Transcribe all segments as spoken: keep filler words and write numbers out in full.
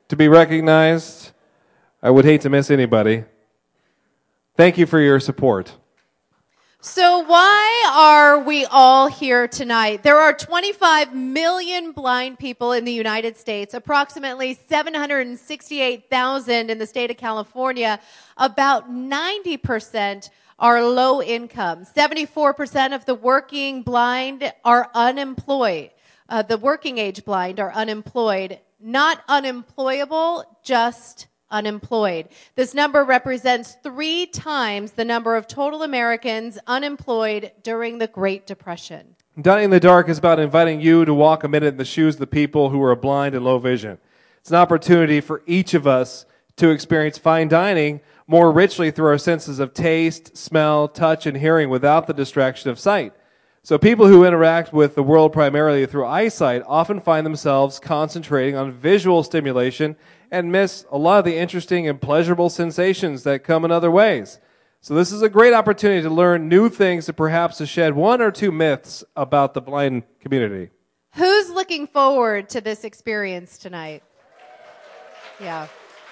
to be recognized. I would hate to miss anybody. Thank you for your support. So why are we all here tonight? There are twenty-five million blind people in the United States, approximately seven hundred sixty-eight thousand in the state of California. About ninety percent are low income. seventy-four percent of the working blind are unemployed. Uh, the working age blind are unemployed. Not unemployable, just unemployed. This number represents three times the number of total Americans unemployed during the Great Depression. Dining in the Dark is about inviting you to walk a minute in the shoes of the people who are blind and low vision. It's an opportunity for each of us to experience fine dining more richly through our senses of taste, smell, touch, and hearing without the distraction of sight. So people who interact with the world primarily through eyesight often find themselves concentrating on visual stimulation and miss a lot of the interesting and pleasurable sensations that come in other ways. So this is a great opportunity to learn new things and perhaps to shed one or two myths about the blind community. Who's looking forward to this experience tonight? Yeah.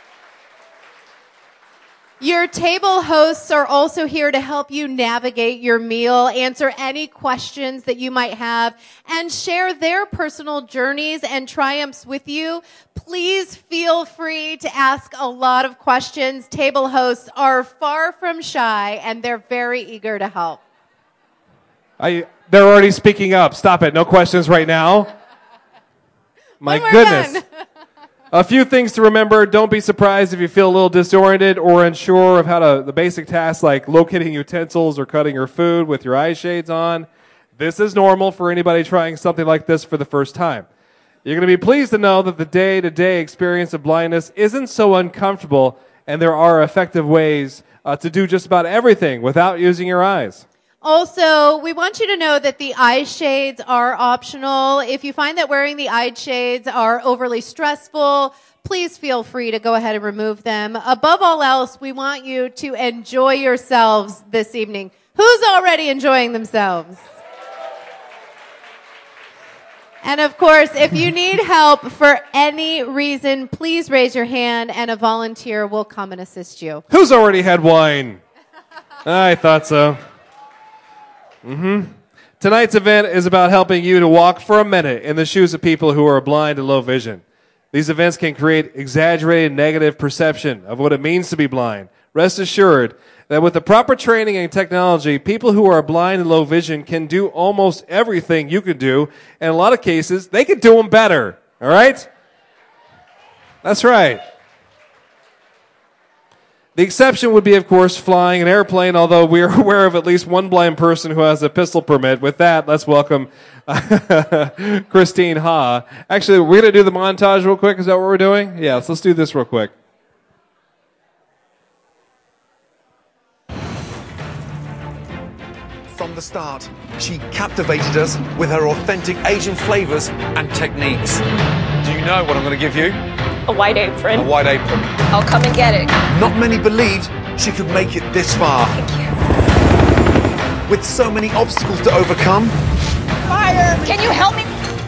Your table hosts are also here to help you navigate your meal, answer any questions that you might have, and share their personal journeys and triumphs with you. Please feel free to ask a lot of questions. Table hosts are far from shy, and they're very eager to help. I, they're already speaking up. Stop it. No questions right now. My goodness. Done. A few things to remember. Don't be surprised if you feel a little disoriented or unsure of how to, the basic tasks like locating utensils or cutting your food with your eye shades on. This is normal for anybody trying something like this for the first time. You're going to be pleased to know that the day-to-day experience of blindness isn't so uncomfortable, and there are effective ways uh, to do just about everything without using your eyes. Also, we want you to know that the eye shades are optional. If you find that wearing the eye shades are overly stressful, please feel free to go ahead and remove them. Above all else, we want you to enjoy yourselves this evening. Who's already enjoying themselves? And of course, if you need help for any reason, please raise your hand and a volunteer will come and assist you. Who's already had wine? I thought so. Mm-hmm. Tonight's event is about helping you to walk for a minute in the shoes of people who are blind and low vision. These events can create exaggerated negative perception of what it means to be blind. Rest assured that with the proper training and technology, people who are blind and low vision can do almost everything you can do. And in a lot of cases, they can do them better. All right? That's right. The exception would be, of course, flying an airplane, although we are aware of at least one blind person who has a pistol permit. With that, let's welcome Christine Ha. Actually, we're going to do the montage real quick. Is that what we're doing? Yeah, so let's do this real quick. From the start, she captivated us with her authentic Asian flavors and techniques. Do you know what I'm going to give you? A white apron. A white apron. I'll come and get it. Not many believed she could make it this far. Thank you. With so many obstacles to overcome. Fire! Can you help me?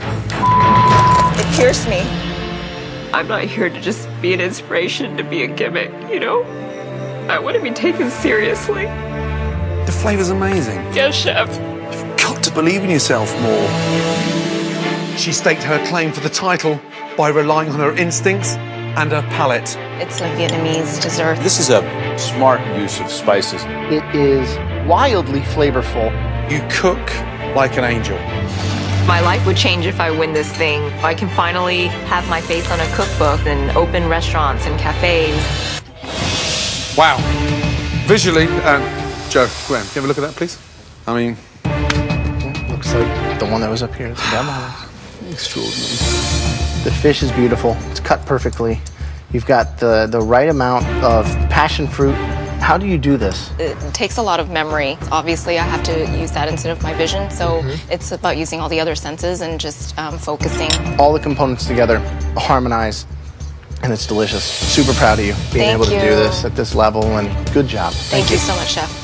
It pierced me. I'm not here to just be an inspiration, to be a gimmick, you know? I want to be taken seriously. The flavor's amazing. Yes, chef. You've got to believe in yourself more. She staked her claim for the title by relying on her instincts and her palate. It's like Vietnamese dessert. This is a smart use of spices. It is wildly flavorful. You cook like an angel. My life would change if I win this thing. I can finally have my face on a cookbook and open restaurants and cafes. Wow. Visually, uh, Joe, Graham, can you have a look at that, please? I mean... Looks like the one that was up here. It's demo. Extraordinary. The fish is beautiful. It's cut perfectly. You've got the, the right amount of passion fruit. How do you do this? It takes a lot of memory. Obviously, I have to use that instead of my vision, so mm-hmm. It's about using all the other senses and just um, focusing. All the components together harmonize, and it's delicious. Super proud of you being Thank able to you. do this at this level, and good job. Thank, Thank you. you so much, Chef.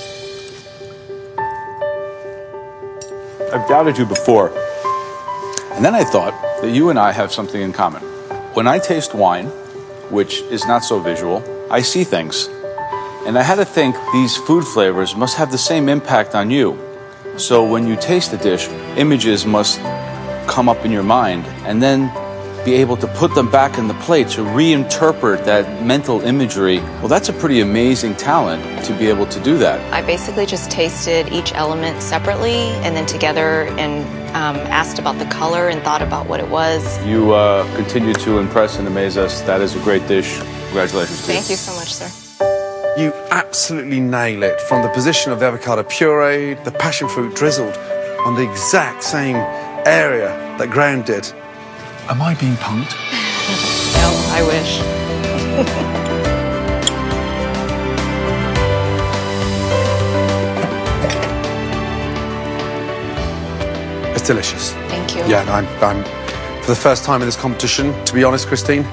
I've doubted you before. And then I thought that you and I have something in common. When I taste wine, which is not so visual, I see things. And I had to think these food flavors must have the same impact on you. So when you taste the dish, images must come up in your mind and then be able to put them back in the plate to reinterpret that mental imagery. Well, that's a pretty amazing talent to be able to do that. I basically just tasted each element separately and then together and um, asked about the color and thought about what it was. You uh, continue to impress and amaze us. That is a great dish. Congratulations to you. Thank you so much, sir. You absolutely nail it, from the position of the avocado puree, the passion fruit drizzled on the exact same area that Graham did. Am I being punked? No, I wish. It's delicious. Thank you. Yeah, I'm, I'm, for the first time in this competition, to be honest, Christine,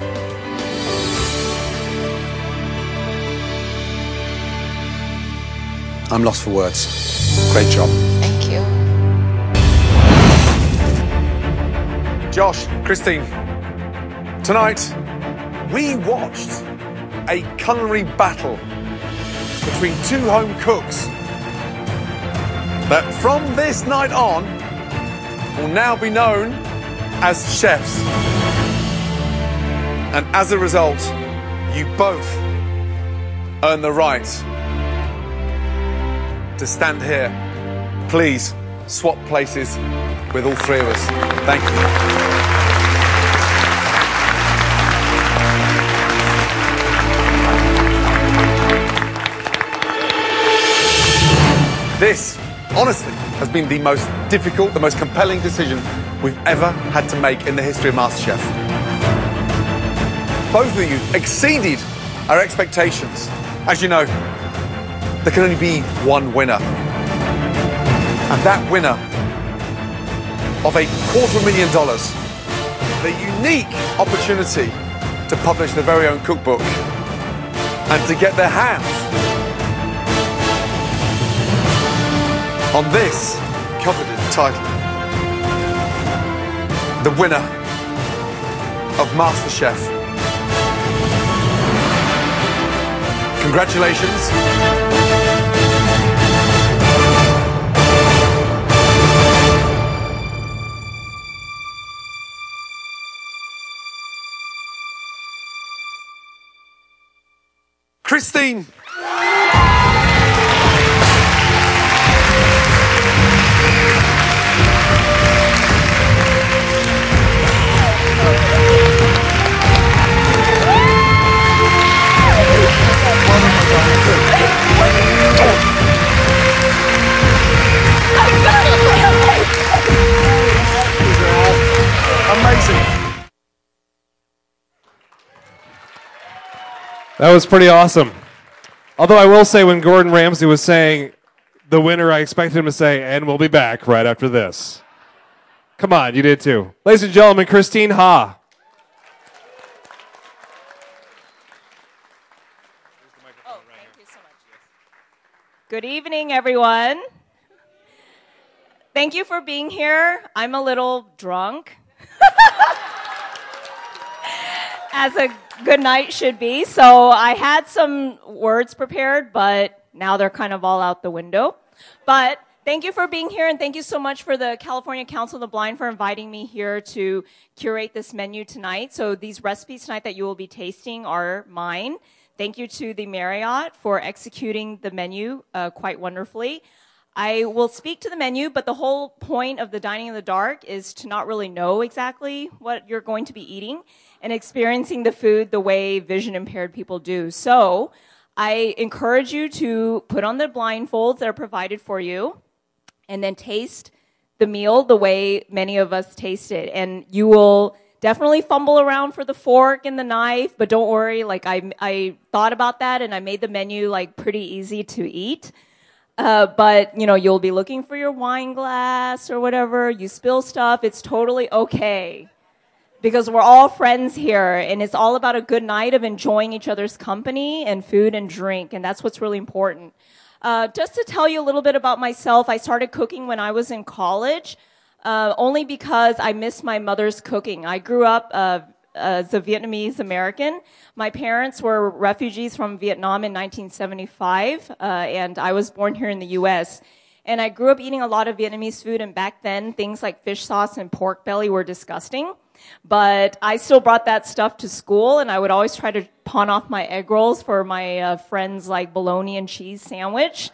I'm lost for words. Great job. Thank you. Josh, Christine, tonight we watched a culinary battle between two home cooks that from this night on will now be known as chefs. And as a result, you both earn the right to stand here. Please swap places with all three of us. Thank you. This, honestly, has been the most difficult, the most compelling decision we've ever had to make in the history of MasterChef. Both of you exceeded our expectations. As you know, there can only be one winner. And that winner of a quarter million dollars, the unique opportunity to publish their very own cookbook and to get their hands on this coveted title. The winner of MasterChef. Congratulations. Christine. Amazing. That was pretty awesome. Although I will say, when Gordon Ramsay was saying the winner, I expected him to say, and we'll be back right after this. Come on, you did too. Ladies and gentlemen, Christine Ha. Oh, thank you so much. Good evening, everyone. Thank you for being here. I'm a little drunk, as a good night should be. So I had some words prepared, but now they're kind of all out the window. But thank you for being here, and thank you so much for the California Council of the Blind for inviting me here to curate this menu tonight. So these recipes tonight that you will be tasting are mine. Thank you to the Marriott for executing the menu uh, quite wonderfully. I will speak to the menu, but the whole point of the Dining in the Dark is to not really know exactly what you're going to be eating and experiencing the food the way vision impaired people do. So I encourage you to put on the blindfolds that are provided for you and then taste the meal the way many of us taste it. And you will definitely fumble around for the fork and the knife, but don't worry. Like I, I thought about that and I made the menu like pretty easy to eat. Uh, but, you know, you'll be looking for your wine glass or whatever. You spill stuff. It's totally okay. Because we're all friends here, and it's all about a good night of enjoying each other's company and food and drink, and that's what's really important. Uh, just to tell you a little bit about myself, I started cooking when I was in college. uh, only because I miss my mother's cooking. I grew up uh, as a Vietnamese American. My parents were refugees from Vietnam in nineteen seventy-five, uh, and I was born here in the U S And I grew up eating a lot of Vietnamese food, and back then, things like fish sauce and pork belly were disgusting. But I still brought that stuff to school, and I would always try to pawn off my egg rolls for my uh, friends' like bologna and cheese sandwich.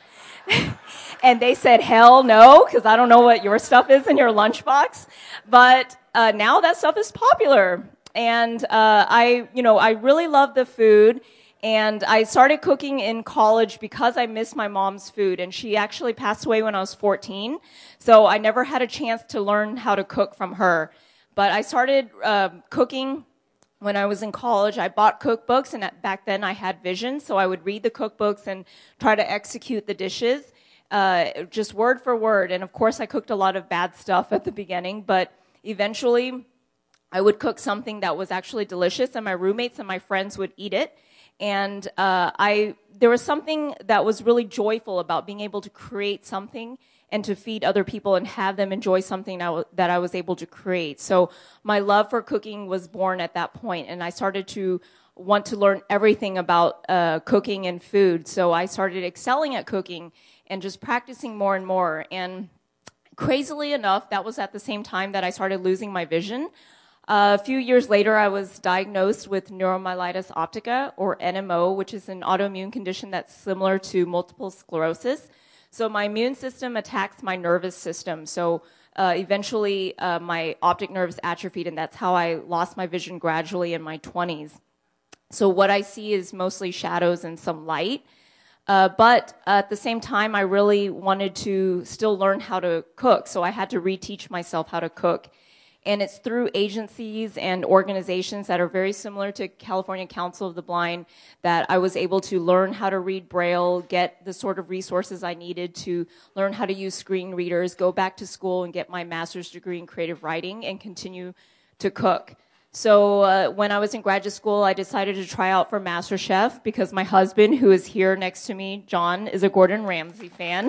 And they said, hell no, because I don't know what your stuff is in your lunchbox. But uh, now that stuff is popular. And uh, I, you know, I really love the food. And I started cooking in college because I missed my mom's food. And she actually passed away when I was fourteen. So I never had a chance to learn how to cook from her. But I started uh, cooking when I was in college. I bought cookbooks, and at, back then I had vision. So I would read the cookbooks and try to execute the dishes, uh, just word for word. And of course, I cooked a lot of bad stuff at the beginning. But eventually, I would cook something that was actually delicious, and my roommates and my friends would eat it. And uh, I, there was something that was really joyful about being able to create something and to feed other people and have them enjoy something that, w- that I was able to create. So my love for cooking was born at that point, and I started to want to learn everything about uh, cooking and food. So I started excelling at cooking and just practicing more and more. And crazily enough, that was at the same time that I started losing my vision. Uh, a few years later, I was diagnosed with neuromyelitis optica, or N M O, which is an autoimmune condition that's similar to multiple sclerosis. So my immune system attacks my nervous system. So uh, eventually, uh, my optic nerves atrophied, and that's how I lost my vision gradually in my twenties. So what I see is mostly shadows and some light. Uh, but at the same time, I really wanted to still learn how to cook. So I had to reteach myself how to cook. And it's through agencies and organizations that are very similar to California Council of the Blind that I was able to learn how to read Braille, get the sort of resources I needed to learn how to use screen readers, go back to school and get my master's degree in creative writing, and continue to cook. So uh, when I was in graduate school, I decided to try out for MasterChef because my husband, who is here next to me, John, is a Gordon Ramsay fan.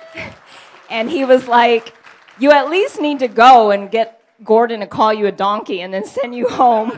And he was like, you at least need to go and get Gordon to call you a donkey and then send you home.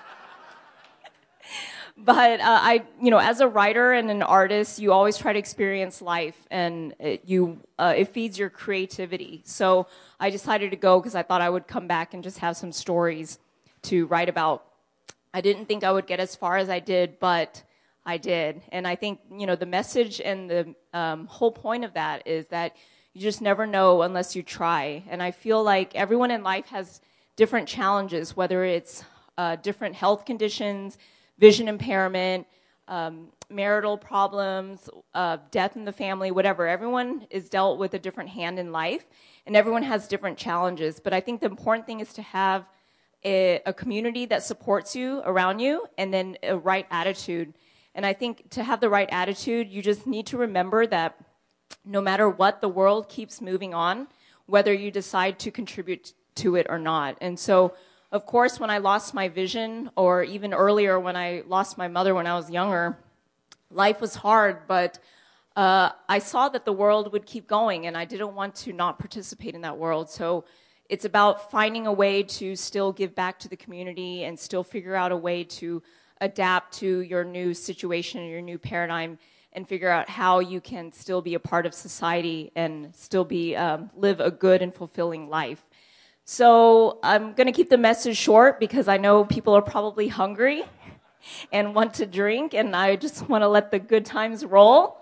But uh, I, you know, as a writer and an artist, you always try to experience life, and it, you, uh, it feeds your creativity. So I decided to go because I thought I would come back and just have some stories to write about. I didn't think I would get as far as I did, but I did. And I think, you know, the message and the um, whole point of that is that you just never know unless you try. And I feel like everyone in life has different challenges, whether it's uh, different health conditions, vision impairment, um, marital problems, uh, death in the family, whatever. Everyone is dealt with a different hand in life, and everyone has different challenges. But I think the important thing is to have a, a community that supports you around you, and then a right attitude. And I think to have the right attitude, you just need to remember that no matter what, the world keeps moving on, whether you decide to contribute to it or not. And so, of course, when I lost my vision, or even earlier when I lost my mother when I was younger, life was hard, but uh, I saw that the world would keep going, and I didn't want to not participate in that world. So it's about finding a way to still give back to the community and still figure out a way to adapt to your new situation, your new paradigm, and figure out how you can still be a part of society and still be um, live a good and fulfilling life. So I'm going to keep the message short because I know people are probably hungry and want to drink, and I just want to let the good times roll.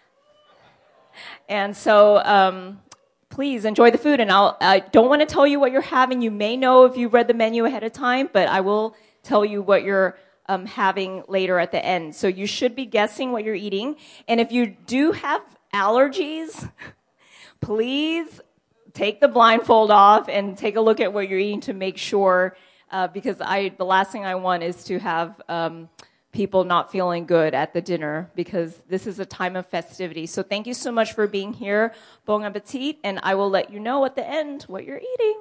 And so um, please enjoy the food. And I'll, I don't want to tell you what you're having. You may know if you've read the menu ahead of time, but I will tell you what you're Um, having later at the end. So you should be guessing what you're eating. And if you do have allergies, please take the blindfold off and take a look at what you're eating to make sure, uh, because I the last thing I want is to have um, people not feeling good at the dinner, because this is a time of festivity. So thank you so much for being here. Bon appetit, and I will let you know at the end what you're eating.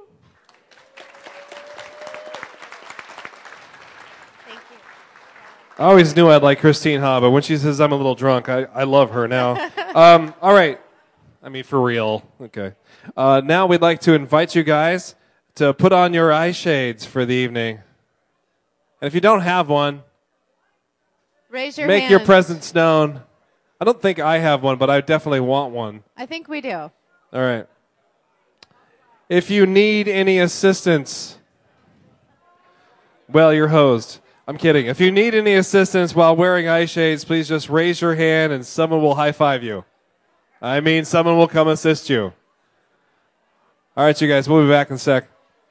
I always knew I'd like Christine Ha, but when she says I'm a little drunk, I, I love her now. um, all right. I mean, for real. Okay. Uh, now we'd like to invite you guys to put on your eye shades for the evening. And if you don't have one, Raise your make hand. your presence known. I don't think I have one, but I definitely want one. I think we do. All right. If you need any assistance, well, you're hosed. I'm kidding. If you need any assistance while wearing eye shades, please just raise your hand and someone will high-five you. I mean, someone will come assist you. All right, you guys, we'll be back in a sec.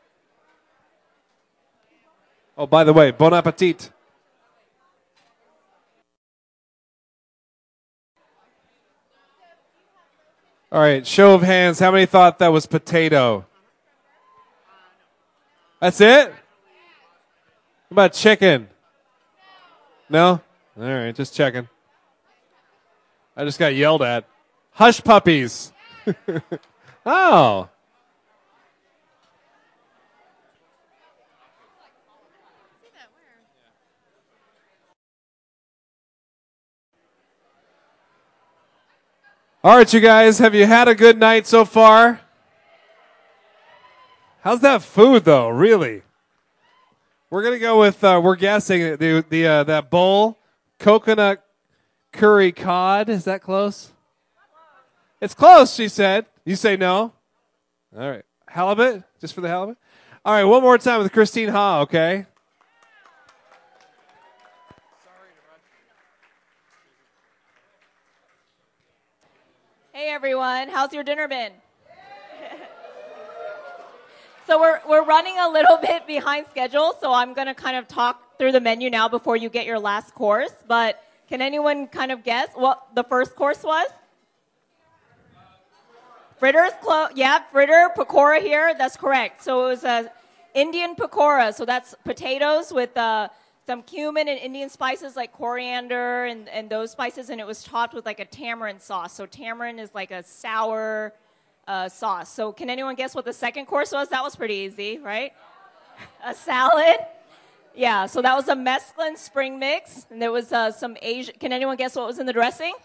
Oh, by the way, bon appetit. All right, show of hands. How many thought that was potato? That's it? What about chicken? No? All right, just checking. I just got yelled at. Hush puppies. Oh. All right, you guys, have you had a good night so far? How's that food, though, really? We're going to go with, uh, we're guessing, the the uh, that bowl, coconut curry cod. Is that close? It's close, she said. You say no? All right. Halibut? Just for the halibut? All right, one more time with Christine Ha, okay? Hey everyone, how's your dinner been? So we're we're running a little bit behind schedule, so I'm going to kind of talk through the menu now before you get your last course. But can anyone kind of guess what the first course was? Fritters, clo- yeah, fritter, pakora here. That's correct. So it was a Indian pakora. So that's potatoes with uh, some cumin and Indian spices like coriander and, and those spices, and it was topped with like a tamarind sauce. So tamarind is like a sour uh, sauce. So can anyone guess what the second course was? That was pretty easy, right? A salad. Yeah, so that was a mesclun spring mix, and there was uh, some Asian. Can anyone guess what was in the dressing?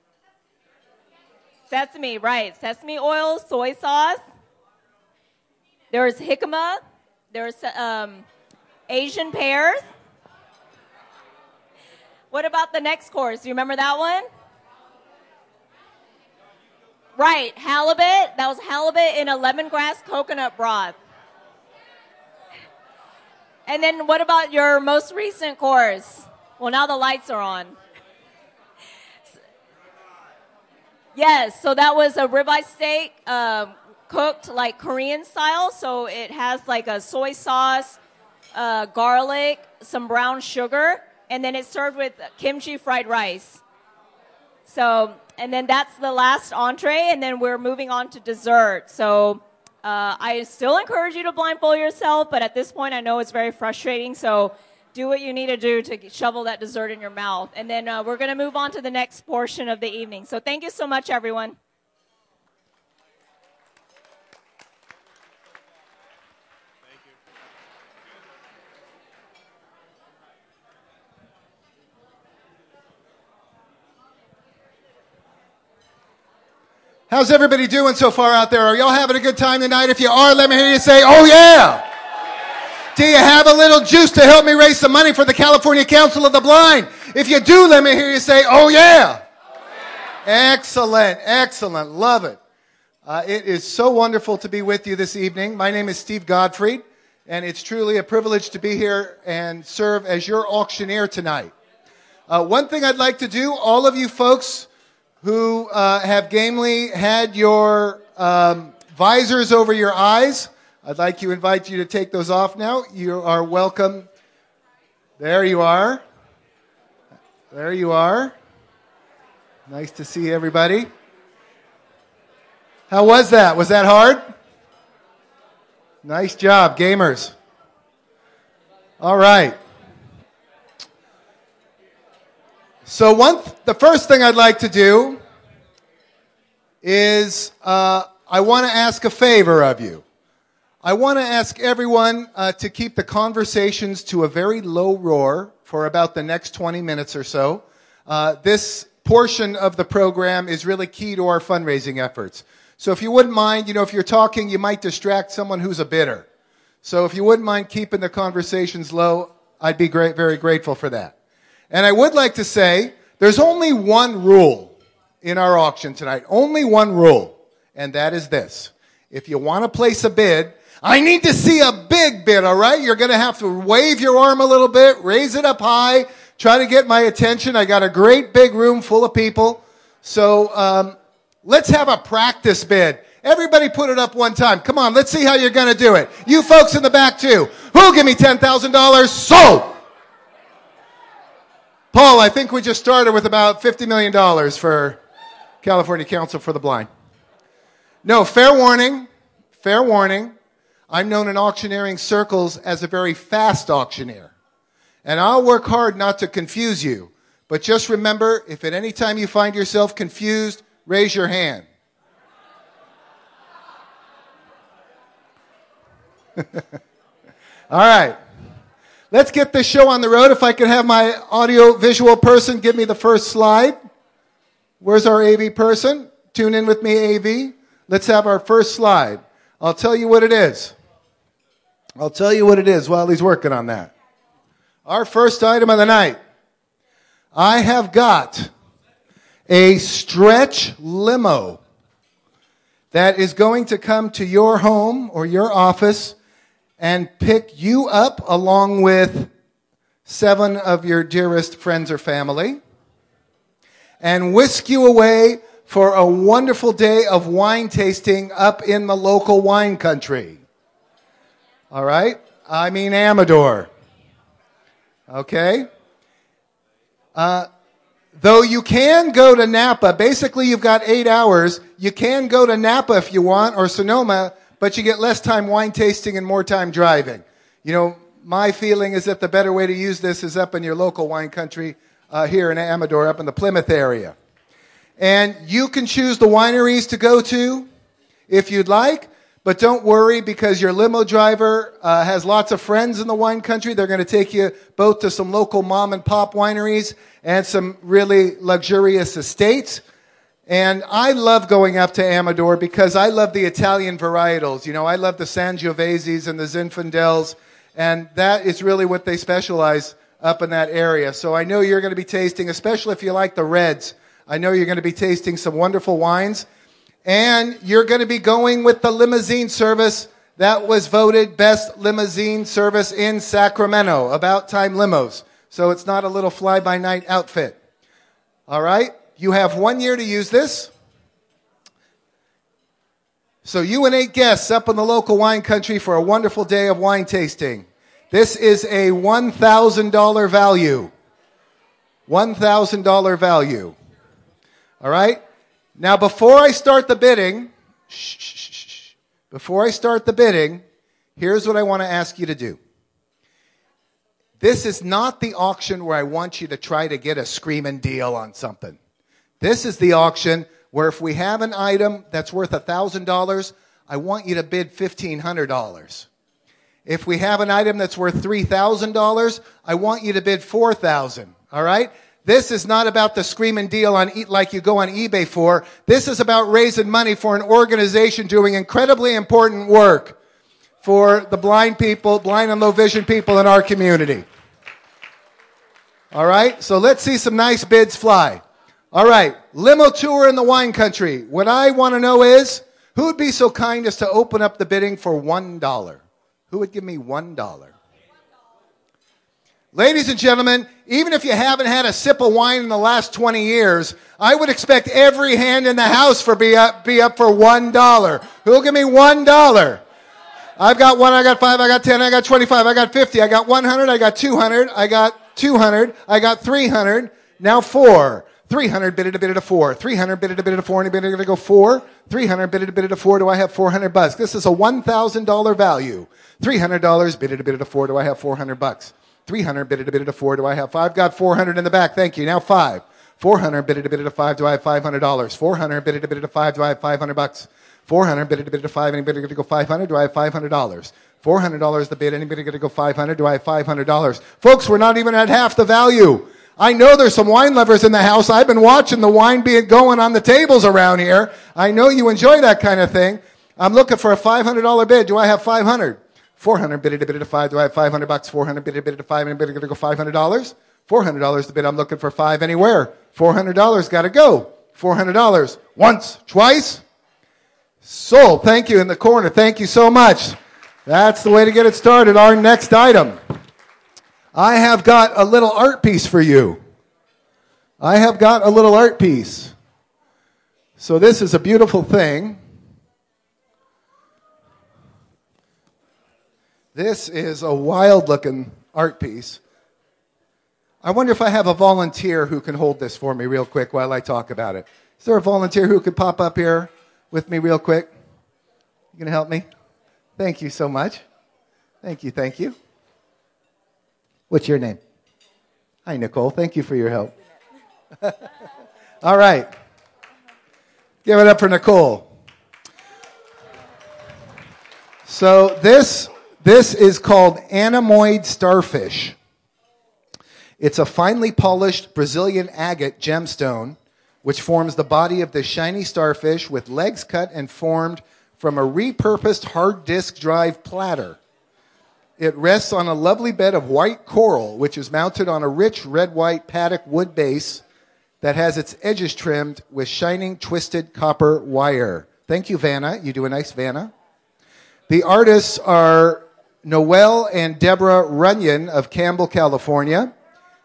Sesame, right. Sesame oil, soy sauce. There was jicama. There was um, Asian pears. What about the next course? Do you remember that one? Right, halibut. That was halibut in a lemongrass coconut broth. And then what about your most recent course? Well, now the lights are on. Yes, so that was a ribeye steak um, cooked like Korean style. So it has like a soy sauce, uh, garlic, some brown sugar, and then it's served with kimchi fried rice. So, and then that's the last entree, and then we're moving on to dessert. So uh, I still encourage you to blindfold yourself, but at this point I know it's very frustrating, so do what you need to do to shovel that dessert in your mouth. And then uh, we're going to move on to the next portion of the evening. So thank you so much, everyone. How's everybody doing so far out there? Are y'all having a good time tonight? If you are, let me hear you say, oh yeah! Do you have a little juice to help me raise some money for the California Council of the Blind? If you do, let me hear you say, oh yeah! Oh, yeah. Excellent, excellent, love it. Uh, it is so wonderful to be with you this evening. My name is Steve Godfrey, and it's truly a privilege to be here and serve as your auctioneer tonight. Uh, one thing I'd like to do, all of you folks who uh, have gamely had your um, visors over your eyes, I'd like to invite you to take those off now. You are welcome. There you are. There you are. Nice to see everybody. How was that? Was that hard? Nice job, gamers. All right. So one, th- the first thing I'd like to do is uh, I want to ask a favor of you. I want to ask everyone uh, to keep the conversations to a very low roar for about the next twenty minutes or so. Uh, this portion of the program is really key to our fundraising efforts. So if you wouldn't mind, you know, if you're talking, you might distract someone who's a bidder. So if you wouldn't mind keeping the conversations low, I'd be great, very grateful for that. And I would like to say, there's only one rule in our auction tonight. Only one rule. And that is this. If you want to place a bid, I need to see a big bid, all right? You're going to have to wave your arm a little bit, raise it up high, try to get my attention. I got a great big room full of people. So um, let's have a practice bid. Everybody put it up one time. Come on, let's see how you're going to do it. You folks in the back, too. Who'll give me ten thousand dollars? Sold! Paul, I think we just started with about fifty million dollars for California Council for the Blind. No, fair warning. Fair warning. I'm known in auctioneering circles as a very fast auctioneer. And I'll work hard not to confuse you. But just remember, if at any time you find yourself confused, raise your hand. All right. Let's get this show on the road. If I could have my audio-visual person give me the first slide. Where's our A V person? Tune in with me, A V. Let's have our first slide. I'll tell you what it is. I'll tell you what it is while he's working on that. Our first item of the night. I have got a stretch limo that is going to come to your home or your office and pick you up along with seven of your dearest friends or family and whisk you away for a wonderful day of wine tasting up in the local wine country. All right? I mean Amador. Okay? Uh, though you can go to Napa, basically you've got eight hours. You can go to Napa if you want, or Sonoma, but you get less time wine tasting and more time driving. You know, my feeling is that the better way to use this is up in your local wine country uh, here in Amador, up in the Plymouth area. And you can choose the wineries to go to if you'd like, but don't worry because your limo driver uh, has lots of friends in the wine country. They're going to take you both to some local mom and pop wineries and some really luxurious estates. And I love going up to Amador because I love the Italian varietals. You know, I love the Sangioveses and the Zinfandels, and that is really what they specialize up in that area. So I know you're going to be tasting, especially if you like the reds, I know you're going to be tasting some wonderful wines. And you're going to be going with the limousine service that was voted best limousine service in Sacramento. About Time Limos. So it's not a little fly-by-night outfit. All right? You have one year to use this. So you and eight guests up in the local wine country for a wonderful day of wine tasting. This is a one thousand dollars value. one thousand dollars value. All right? Now, before I start the bidding, shh, shh, shh, shh, before I start the bidding, here's what I want to ask you to do. This is not the auction where I want you to try to get a screaming deal on something. This is the auction where if we have an item that's worth one thousand dollars, I want you to bid fifteen hundred dollars. If we have an item that's worth three thousand dollars, I want you to bid four thousand dollars, all right? This is not about the screaming deal on like you go on eBay for. This is about raising money for an organization doing incredibly important work for the blind people, blind and low vision people in our community. All right, so let's see some nice bids fly. All right, limo tour in the wine country. What I want to know is, who would be so kind as to open up the bidding for one dollar? Who would give me one dollar? Ladies and gentlemen, even if you haven't had a sip of wine in the last twenty years, I would expect every hand in the house for be up, be up for one dollar. Who'll give me one dollar? I've got one, I got five, I got ten, I got twenty-five, I got fifty, I got one hundred, I got two hundred, I got two hundred, I got three hundred, now four. three hundred, bid it a bid it a four. three hundred, bid it a bid it a four, and bid it a go four. three hundred, bid it a bid it a four, do I have four hundred bucks? This is a one thousand dollars value. three hundred dollars, bid it a bid it a four, do I have four hundred bucks? three hundred, bid it a bid it a four, do I have five? Got four hundred in the back, thank you. Now five. four hundred, bid it a bid it a five, do I have five hundred dollars? four hundred, bid it a bid it a five, do I have five hundred bucks? four hundred, bid it a bid it a five, anybody going to go five hundred, do I have five hundred dollars? four hundred dollars the bid, anybody going to go five hundred, do I have five hundred dollars? Folks, we're not even at half the value. I know there's some wine lovers in the house. I've been watching the wine being going on the tables around here. I know you enjoy that kind of thing. I'm looking for a five hundred dollars bid. Do I have five hundred? four hundred bid it, bid it to five. Do I have five hundred bucks? four hundred bid it, bid it to five. And bid it to go five hundred dollars? four hundred dollars the bid. I'm looking for five anywhere. four hundred dollars got to go. four hundred dollars. Once, twice. Sold. Thank you in the corner. Thank you so much. That's the way to get it started. Our next item. I have got a little art piece for you. I have got a little art piece. So this is a beautiful thing. This is a wild-looking art piece. I wonder if I have a volunteer who can hold this for me real quick while I talk about it. Is there a volunteer who could pop up here with me real quick? You going to help me? Thank you so much. Thank you, thank you. What's your name? Hi, Nicole. Thank you for your help. All right. Give it up for Nicole. So this, this is called anemoid starfish. It's a finely polished Brazilian agate gemstone, which forms the body of the shiny starfish with legs cut and formed from a repurposed hard disk drive platter. It rests on a lovely bed of white coral, which is mounted on a rich red-white paddock wood base that has its edges trimmed with shining twisted copper wire. Thank you, Vanna. You do a nice Vanna. The artists are Noel and Deborah Runyon of Campbell, California.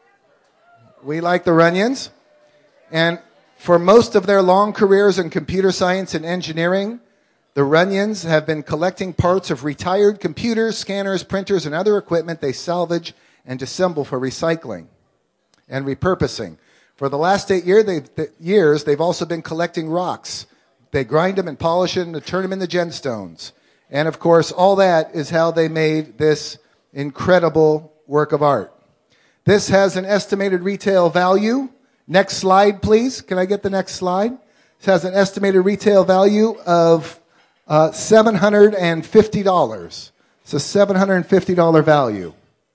We like the Runyons. And for most of their long careers in computer science and engineering, the Runyons have been collecting parts of retired computers, scanners, printers, and other equipment they salvage and disassemble for recycling and repurposing. For the last eight year, they've, th- years, they've also been collecting rocks. They grind them and polish them and turn them into gemstones. And, of course, all that is how they made this incredible work of art. This has an estimated retail value. Next slide, please. Can I get the next slide? This has an estimated retail value of uh, seven hundred fifty dollars. It's a seven hundred fifty dollars value.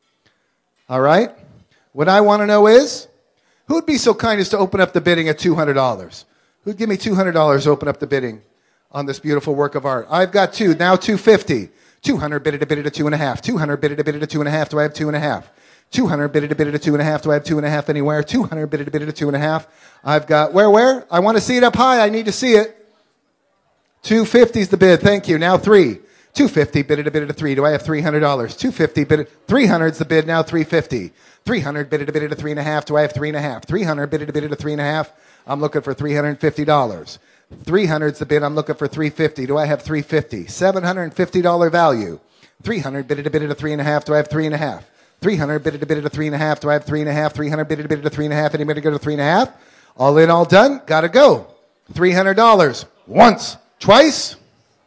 All right? What I want to know is, who would be so kind as to open up the bidding at two hundred dollars? Who'd give me two hundred dollars to open up the bidding on this beautiful work of art? I've got two, now two hundred fifty dollars. two hundred bid it a bid it a two and a half. two hundred bid it a bid it a two and a half. Do I have two and a half? two hundred bid it a bid it a two and a half. Do I have two and a half anywhere? two hundred bid it a bid it a two and a half. I've got, where, where? I want to see it up high. I need to see it. two hundred fifty is the bid. Thank you. Now three. two hundred fifty bid it a bid it a three. Do I have three hundred dollars? two hundred fifty bid it. three hundred is the bid. Now three hundred fifty. three hundred bid it a bid it a three and a half. Do I have three and a half? three hundred bid it a bid it a three and a half. I'm looking for three hundred fifty dollars. three hundred is the bid. I'm looking for three hundred fifty. Do I have three hundred fifty? seven hundred fifty dollars value. three hundred bid it a bid it a three and a half. Do I have three and a half? three hundred bid it a bid it a three and a half. Do I have three and a half? three hundred bid it a bid it a three and a half. Anybody go to three and a half? All in, all done. Gotta go. three hundred dollars. Once. Twice.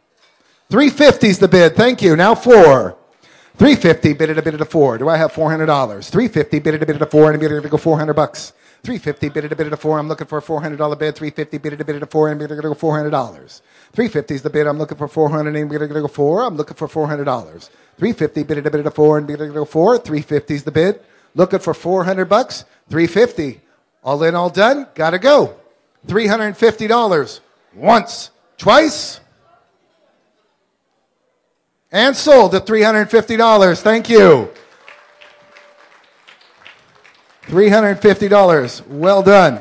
three hundred fifty is the bid. Thank you. Now four. three hundred fifty bid it a bid it a four. Do I have four hundred dollars? three hundred fifty bid it a bid it a four and bid it to go four hundred bucks. three hundred fifty bid it a bid it a four. I'm looking for a four hundred dollars bid. three hundred fifty bid it a bid it a four and bid it to go four hundred dollars. three hundred fifty is the bid. I'm looking for four hundred and bid it to go four. I'm looking for four hundred dollars. three hundred fifty bid it a bid it a four and bid it to go four. three hundred fifty is the bid. Looking for four hundred bucks. three hundred fifty. All in, all done. Gotta go. three hundred fifty dollars. Once. Twice. And sold at three hundred fifty dollars. Thank you. three hundred fifty dollars. Well done.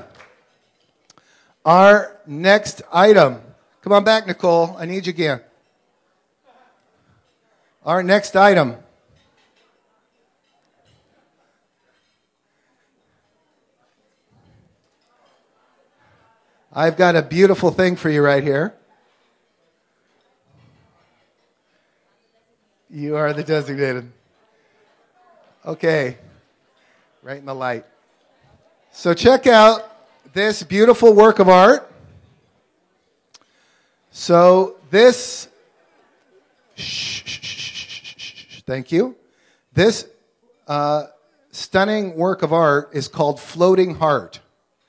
Our next item. Come on back, Nicole. I need you again. Our next item. I've got a beautiful thing for you right here. You are the designated. Okay. Right in the light. So check out this beautiful work of art. So this, shh, shh, shh, shh, shh, thank you. This uh, stunning work of art is called Floating Heart.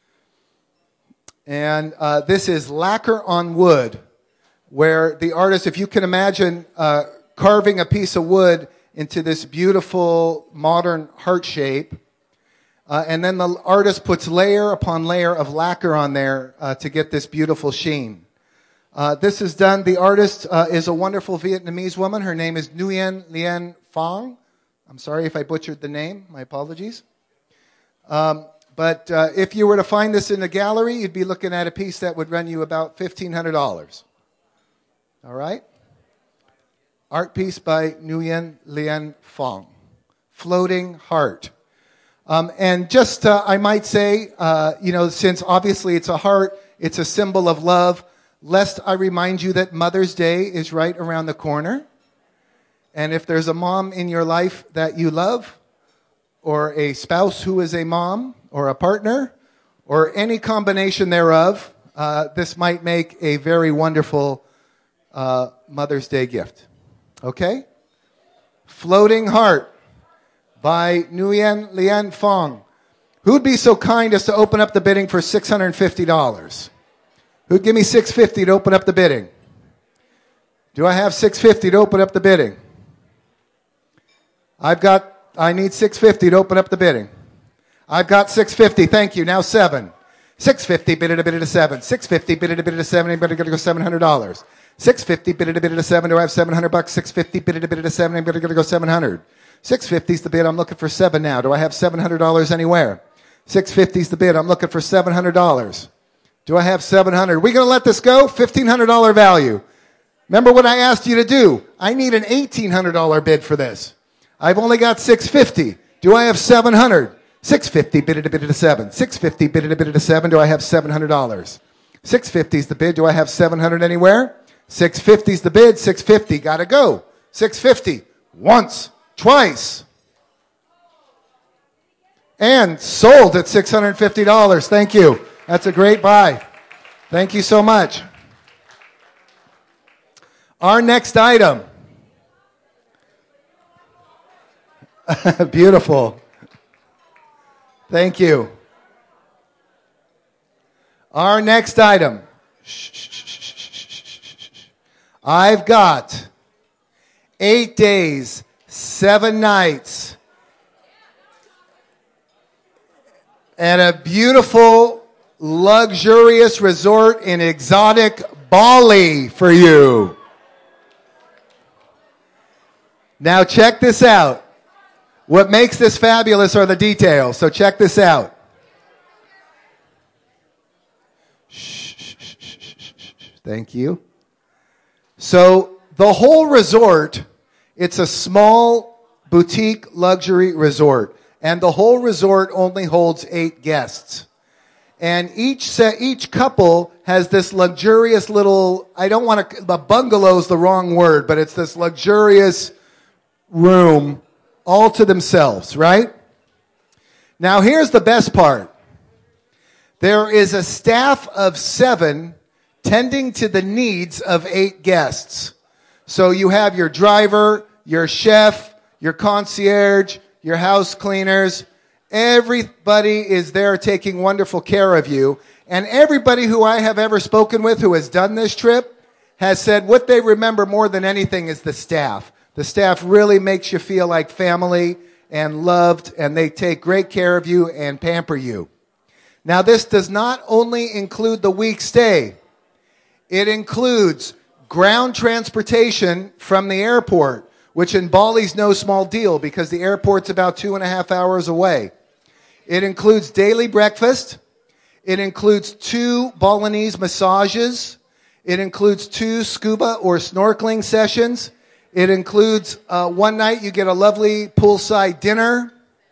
And uh, this is lacquer on wood, where the artist, if you can imagine uh, carving a piece of wood into this beautiful modern heart shape, Uh, and then the artist puts layer upon layer of lacquer on there uh, to get this beautiful sheen. Uh, this is done. The artist uh, is a wonderful Vietnamese woman. Her name is Nguyen Lien Phang. I'm sorry if I butchered the name. My apologies. Um, but uh, if you were to find this in a gallery, you'd be looking at a piece that would run you about fifteen hundred dollars. All right? Art piece by Nguyen Lien Phang. Floating Heart. Um, and just, uh, I might say, uh, you know, since obviously it's a heart, it's a symbol of love, lest I remind you that Mother's Day is right around the corner. And if there's a mom in your life that you love, or a spouse who is a mom, or a partner, or any combination thereof, uh, this might make a very wonderful uh, Mother's Day gift. Okay? Floating Heart by Nguyen Lien Phang. Who'd be so kind as to open up the bidding for six hundred fifty dollars? Who'd give me six hundred fifty dollars to open up the bidding? Do I have six hundred fifty dollars to open up the bidding? I've got, I need six hundred fifty dollars to open up the bidding. I've got six hundred fifty dollars, thank you, now seven. six hundred fifty dollars, bid it a bid it a seven. six hundred fifty dollars, bid it a bid it a seven, anybody got to go seven hundred dollars. six hundred fifty dollars, bid it a bid it a seven, do I have seven hundred bucks? six hundred fifty dollars, bid it a bid it a seven, anybody got to go seven hundred. six hundred fifty dollars is the bid, I'm looking for seven now. Do I have seven hundred dollars anywhere? six hundred fifty dollars is the bid, I'm looking for seven hundred dollars. Do I have seven hundred dollars? Are we going to let this go? fifteen hundred dollars value. Remember what I asked you to do. I need an eighteen hundred dollars bid for this. I've only got six hundred fifty dollars. Do I have seven hundred dollars? six hundred fifty dollars, bid it a bid it a seven. six hundred fifty dollars, bid it a bid it a seven. Do I have seven hundred dollars? six hundred fifty dollars is the bid. Do I have seven hundred dollars anywhere? six hundred fifty dollars is the bid. six hundred fifty dollars. Got to go. six hundred fifty dollars. Once. Twice. And sold at six hundred fifty dollars. Thank you. That's a great buy. Thank you so much. Our next item. Beautiful. Thank you. Our next item. I've got eight days, seven nights at a beautiful, luxurious resort in exotic Bali for you. Now check this out. What makes this fabulous are the details, so check this out. Thank you. So the whole resort, it's a small boutique luxury resort, and the whole resort only holds eight guests. And each set, each couple has this luxurious little, I don't want to, the bungalow's the wrong word, but it's this luxurious room all to themselves, right? Now here's the best part. There is a staff of seven tending to the needs of eight guests. So you have your driver, your chef, your concierge, your house cleaners. Everybody is there taking wonderful care of you. And everybody who I have ever spoken with who has done this trip has said what they remember more than anything is the staff. The staff really makes you feel like family and loved, and they take great care of you and pamper you. Now, this does not only include the week stay. It includes ground transportation from the airport, which in Bali's no small deal because the airport's about two and a half hours away. It includes daily breakfast. It includes two Balinese massages. It includes two scuba or snorkeling sessions. It includes uh, one night you get a lovely poolside dinner.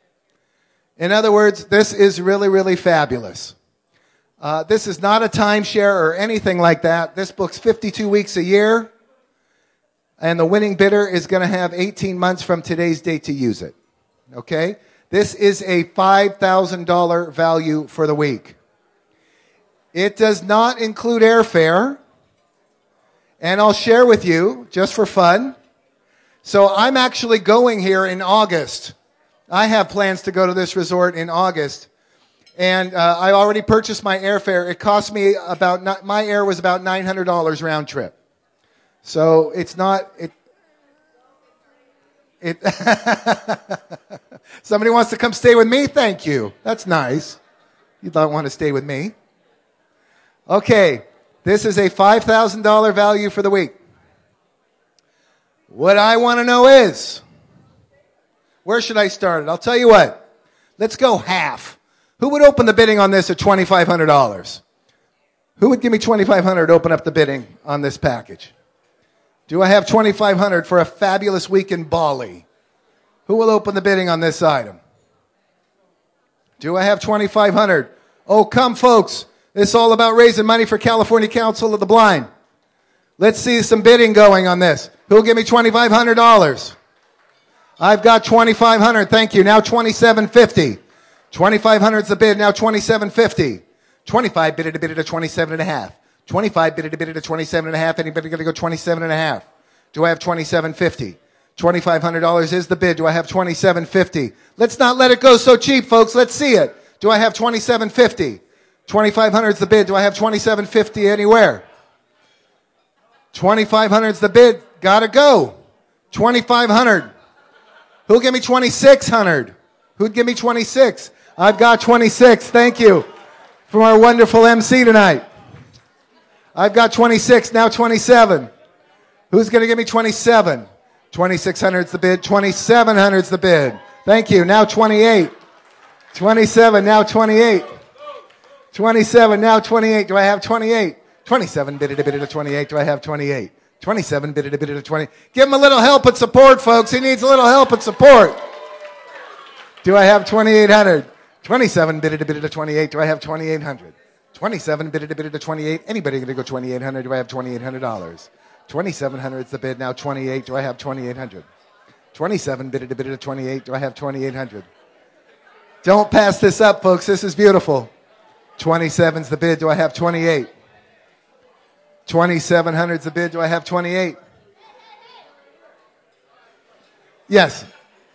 In other words, this is really, really fabulous. Uh, this is not a timeshare or anything like that. This book's fifty-two weeks a year. And the winning bidder is going to have eighteen months from today's date to use it. Okay? This is a five thousand dollars value for the week. It does not include airfare. And I'll share with you, just for fun. So I'm actually going here in August. I have plans to go to this resort in August. And uh, I already purchased my airfare. It cost me about, my air was about nine hundred dollars round trip. So it's not, it, it Somebody wants to come stay with me? Thank you. That's nice. You don't want to stay with me. Okay, this is a five thousand dollars value for the week. What I want to know is, where should I start it? I'll tell you what. Let's go half. Who would open the bidding on this at twenty-five hundred dollars? Who would give me twenty-five hundred dollars to open up the bidding on this package? Do I have twenty-five hundred dollars for a fabulous week in Bali? Who will open the bidding on this item? Do I have twenty-five hundred dollars? Oh, come, folks. This is all about raising money for California Council of the Blind. Let's see some bidding going on this. Who will give me twenty-five hundred dollars? I've got twenty-five hundred dollars. Thank you. Now twenty-seven fifty. twenty-five hundred is the bid. Now twenty-seven fifty. twenty-five bid it a bid at a twenty-seven and a half. twenty-five bid it a bid at a twenty-seven and a half. Anybody going to go twenty-seven and a half? Do I have twenty-seven fifty? twenty-five hundred dollars is the bid. Do I have twenty-seven fifty? Let's not let it go so cheap, folks. Let's see it. Do I have twenty-seven fifty? twenty-five hundred is the bid. Do I have twenty-seven fifty anywhere? twenty-five hundred is the bid. Gotta go. twenty-five hundred. Who'll give me twenty-six hundred? Who'd give me twenty-six? I've got twenty-six. Thank you. From our wonderful M C tonight. I've got twenty-six, now twenty-seven. Who's going to give me twenty-seven? twenty-six hundred is the bid. twenty-seven hundred is the bid. Thank you. Now twenty-eight. twenty-seven, now twenty-eight. twenty-seven, now twenty-eight. Do I have twenty-eight? twenty-seven bid it a bid at a twenty-eight. Do I have twenty-eight? twenty-seven bid it a bid at a twenty. Give him a little help and support, folks. He needs a little help and support. Do I have twenty-eight hundred? twenty-seven bid it a bid at a twenty-eight. Do I have twenty-eight hundred? twenty-seven bid it a bid at a twenty-eight. Anybody going to go twenty-eight hundred? Do I have twenty-eight hundred dollars? twenty-seven hundred is the bid. Now twenty-eight. Do I have twenty-eight hundred? twenty-seven bid it a bid at a twenty-eight. Do I have twenty-eight hundred? Don't pass this up, folks. This is beautiful. twenty-seven's the bid. Do I have twenty-eight? twenty-seven hundred's the bid. Do I have twenty-eight? Yes.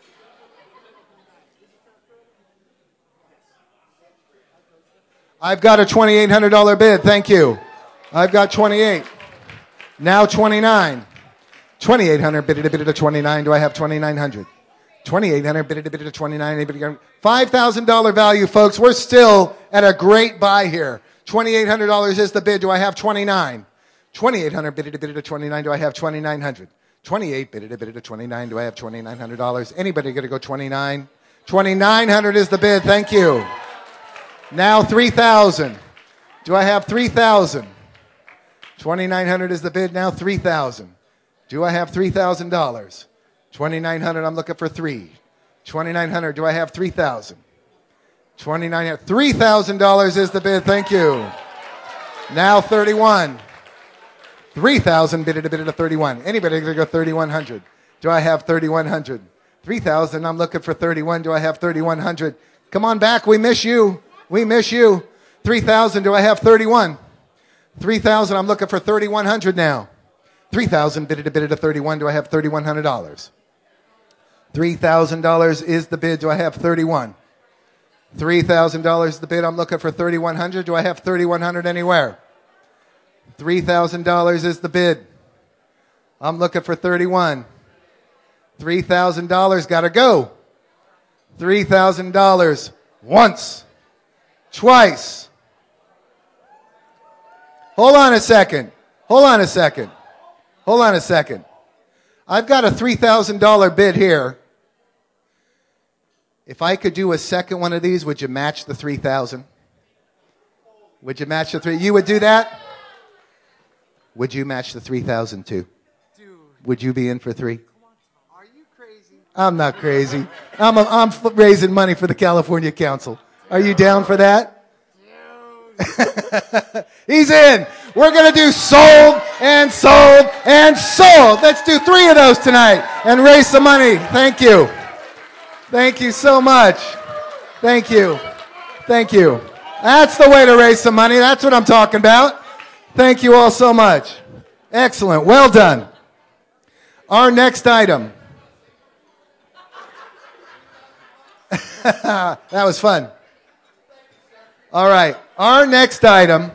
I've got a twenty-eight hundred dollars bid. Thank you. I've got twenty-eight. Now twenty-nine. twenty-eight hundred bid it a bid at a twenty-nine. Do I have twenty-nine hundred? twenty-eight hundred bid it a bid at a twenty-nine. five thousand dollars value, folks. We're still at a great buy here. twenty-eight hundred dollars is the bid. Do I have twenty-nine? twenty-eight hundred bid it a bid at a twenty-nine. Do I have twenty-nine hundred? twenty-eight bid it a bid at a twenty-nine. Do I have twenty-nine hundred dollars? Anybody going to go twenty-nine? twenty-nine hundred is the bid. Thank you. Now three thousand. Do I have three thousand? twenty-nine hundred is the bid. Now three thousand. Do I have three thousand dollars? twenty-nine hundred. I'm looking for three. twenty-nine hundred. Do I have three thousand? twenty-nine hundred. three thousand dollars is the bid. Thank you. Now thirty-one. three thousand bid at a bid at a thirty-one. Anybody going to go thirty-one hundred? Do I have thirty-one hundred? three thousand. I'm looking for thirty-one. Do I have thirty-one hundred? Come on back. We miss you. We miss you. three thousand. Do I have thirty-one? three thousand. I'm looking for thirty-one hundred now. three thousand bid at a bid at a thirty-one. Do I have thirty-one hundred dollars? three thousand dollars is the bid. Do I have thirty-one? three thousand dollars is the bid. I'm looking for thirty-one hundred. Do I have thirty-one hundred anywhere? three thousand dollars is the bid. I'm looking for thirty-one. three thousand dollars got to go. three thousand dollars once, twice. Hold on a second. Hold on a second. Hold on a second. I've got a three thousand dollars bid here. If I could do a second one of these, would you match the three thousand? Would you match the three? You would do that? Would you match the three thousand too? Dude. Would you be in for three? Are you crazy? I'm not crazy. I'm, a, I'm raising money for the California Council. Are you down for that? He's in. We're going to do sold and sold and sold. Let's do three of those tonight and raise some money. Thank you. Thank you so much. Thank you. Thank you. That's the way to raise some money. That's what I'm talking about. Thank you all so much. Excellent. Well done. Our next item. That was fun. All right. Our next item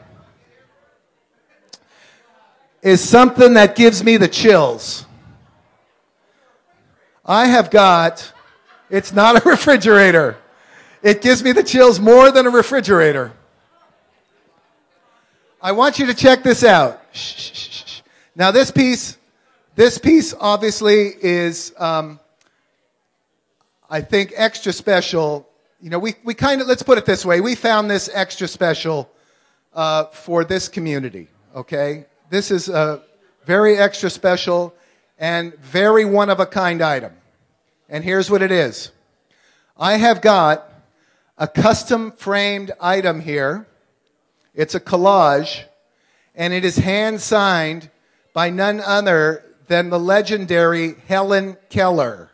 is something that gives me the chills. I have got It's not a refrigerator. It gives me the chills more than a refrigerator. I want you to check this out. Shh, shh, shh, shh. Now this piece, this piece obviously is, um, I think, extra special. You know, we, we kind of, let's put it this way. We found this extra special uh, for this community, okay? This is a very extra special and very one-of-a-kind item. And here's what it is. I have got a custom-framed item here. It's a collage, and it is hand-signed by none other than the legendary Helen Keller.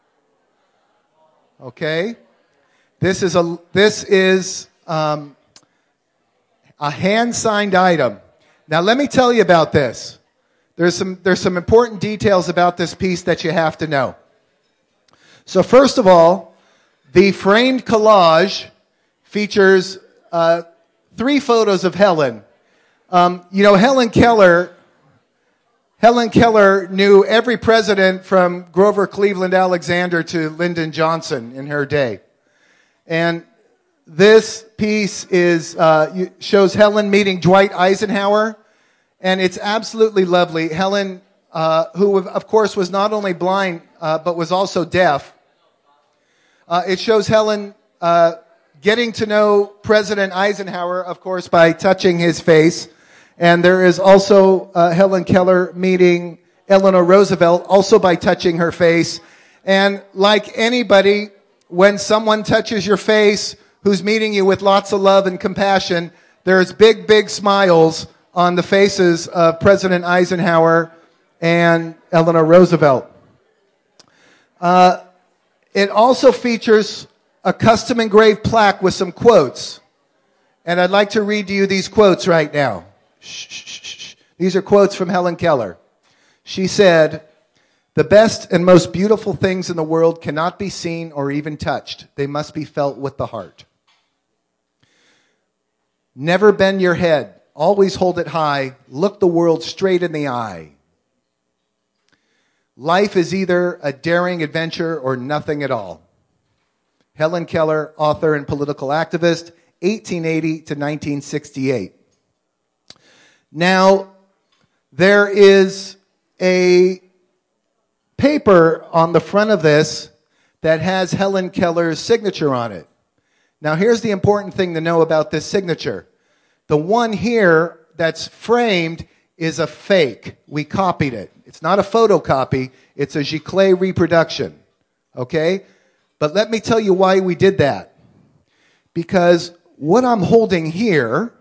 Okay? This is a, this is um, a hand-signed item. Now, let me tell you about this. There's some, there's some important details about this piece that you have to know. So first of all, the framed collage features uh, three photos of Helen. Um, you know, Helen Keller, Helen Keller knew every president from Grover Cleveland Alexander to Lyndon Johnson in her day. And this piece is uh, shows Helen meeting Dwight Eisenhower, and it's absolutely lovely. Helen, uh, who of course was not only blind, uh, but was also deaf. Uh, it shows Helen uh, getting to know President Eisenhower, of course, by touching his face. And there is also uh, Helen Keller meeting Eleanor Roosevelt, also by touching her face. And like anybody, when someone touches your face who's meeting you with lots of love and compassion, there's big, big smiles on the faces of President Eisenhower and Eleanor Roosevelt. Uh, It also features a custom engraved plaque with some quotes. And I'd like to read to you these quotes right now. Shh, shh, shh. These are quotes from Helen Keller. She said, "The best and most beautiful things in the world cannot be seen or even touched. They must be felt with the heart. Never bend your head. Always hold it high. Look the world straight in the eye. Life is either a daring adventure or nothing at all." Helen Keller, author and political activist, eighteen eighty to nineteen sixty-eight. Now, there is a paper on the front of this that has Helen Keller's signature on it. Now, here's the important thing to know about this signature. The one here that's framed is a fake. We copied it. It's not a photocopy. It's a Giclée reproduction. Okay? But let me tell you why we did that. Because what I'm holding here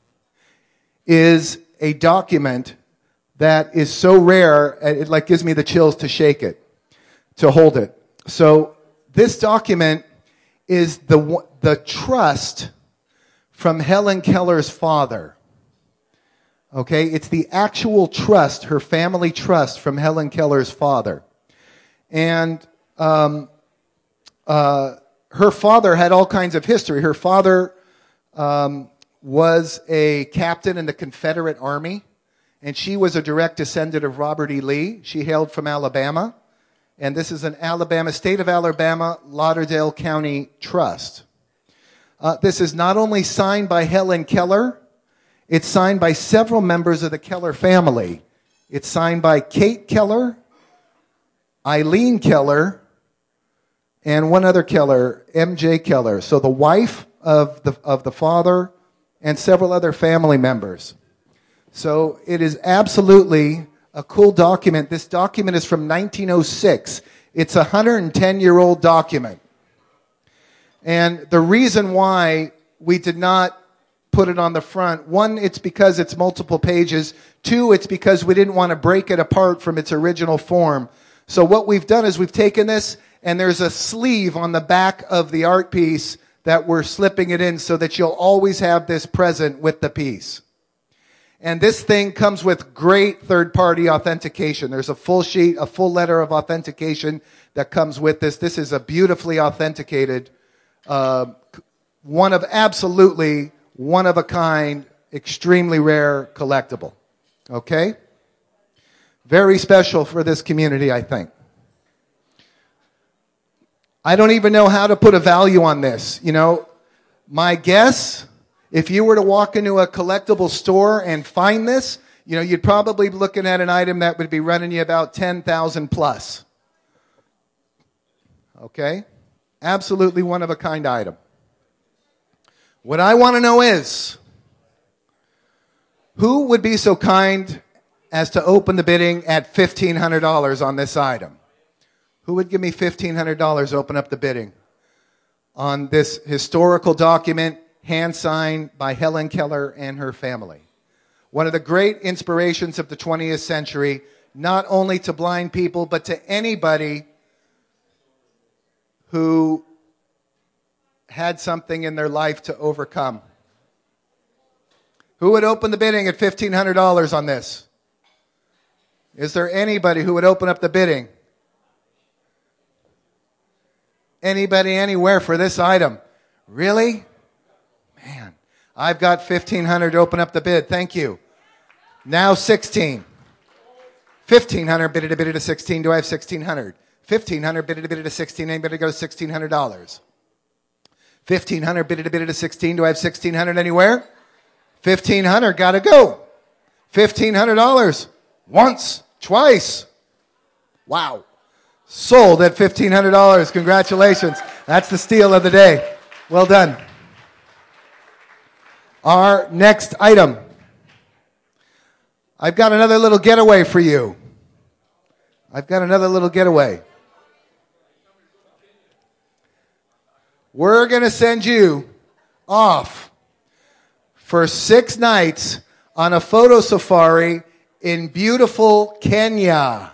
is a document that is so rare, it like gives me the chills to shake it, to hold it. So this document is the, the trust from Helen Keller's father. Okay, it's the actual trust, her family trust from Helen Keller's father. And um, uh, her father had all kinds of history. Her father um, was a captain in the Confederate Army, and she was a direct descendant of Robert E. Lee. She hailed from Alabama, and this is an Alabama, state of Alabama, Lauderdale County Trust. Uh, this is not only signed by Helen Keller, it's signed by several members of the Keller family. It's signed by Kate Keller, Eileen Keller, and one other Keller, M J Keller. So the wife of the, of the father and several other family members. So it is absolutely a cool document. This document is from nineteen oh six. It's a one hundred ten-year-old document. And the reason why we did not put it on the front, one, it's because it's multiple pages. Two, it's because we didn't want to break it apart from its original form. So what we've done is we've taken this, and there's a sleeve on the back of the art piece that we're slipping it in so that you'll always have this present with the piece. And this thing comes with great third-party authentication. There's a full sheet, a full letter of authentication that comes with this. This is a beautifully authenticated, uh, one of absolutely one-of-a-kind, extremely rare collectible. Okay? Very special for this community, I think. I don't even know how to put a value on this. You know, my guess, if you were to walk into a collectible store and find this, you know, you'd probably be looking at an item that would be running you about ten thousand plus. Okay? Absolutely one of a kind item. What I want to know is, who would be so kind as to open the bidding at fifteen hundred dollars on this item? Who would give me fifteen hundred dollars, open up the bidding on this historical document hand-signed by Helen Keller and her family? One of the great inspirations of the twentieth century, not only to blind people, but to anybody who had something in their life to overcome. Who would open the bidding at fifteen hundred dollars on this? Is there anybody who would open up the bidding? Anybody anywhere for this item? Really? Man, I've got fifteen hundred to open up the bid. Thank you. Now sixteen. fifteen hundred bid it a bid to sixteen. Do I have sixteen hundred? fifteen hundred bid it a bid to sixteen. Anybody go to sixteen hundred dollars? fifteen hundred bid it a bid to sixteen. Do I have sixteen hundred anywhere? fifteen hundred, gotta go. fifteen hundred dollars. Once, twice. Wow. Sold at fifteen hundred dollars. Congratulations. That's the steal of the day. Well done. Our next item. I've got another little getaway for you. I've got another little getaway. We're going to send you off for six nights on a photo safari in beautiful Kenya.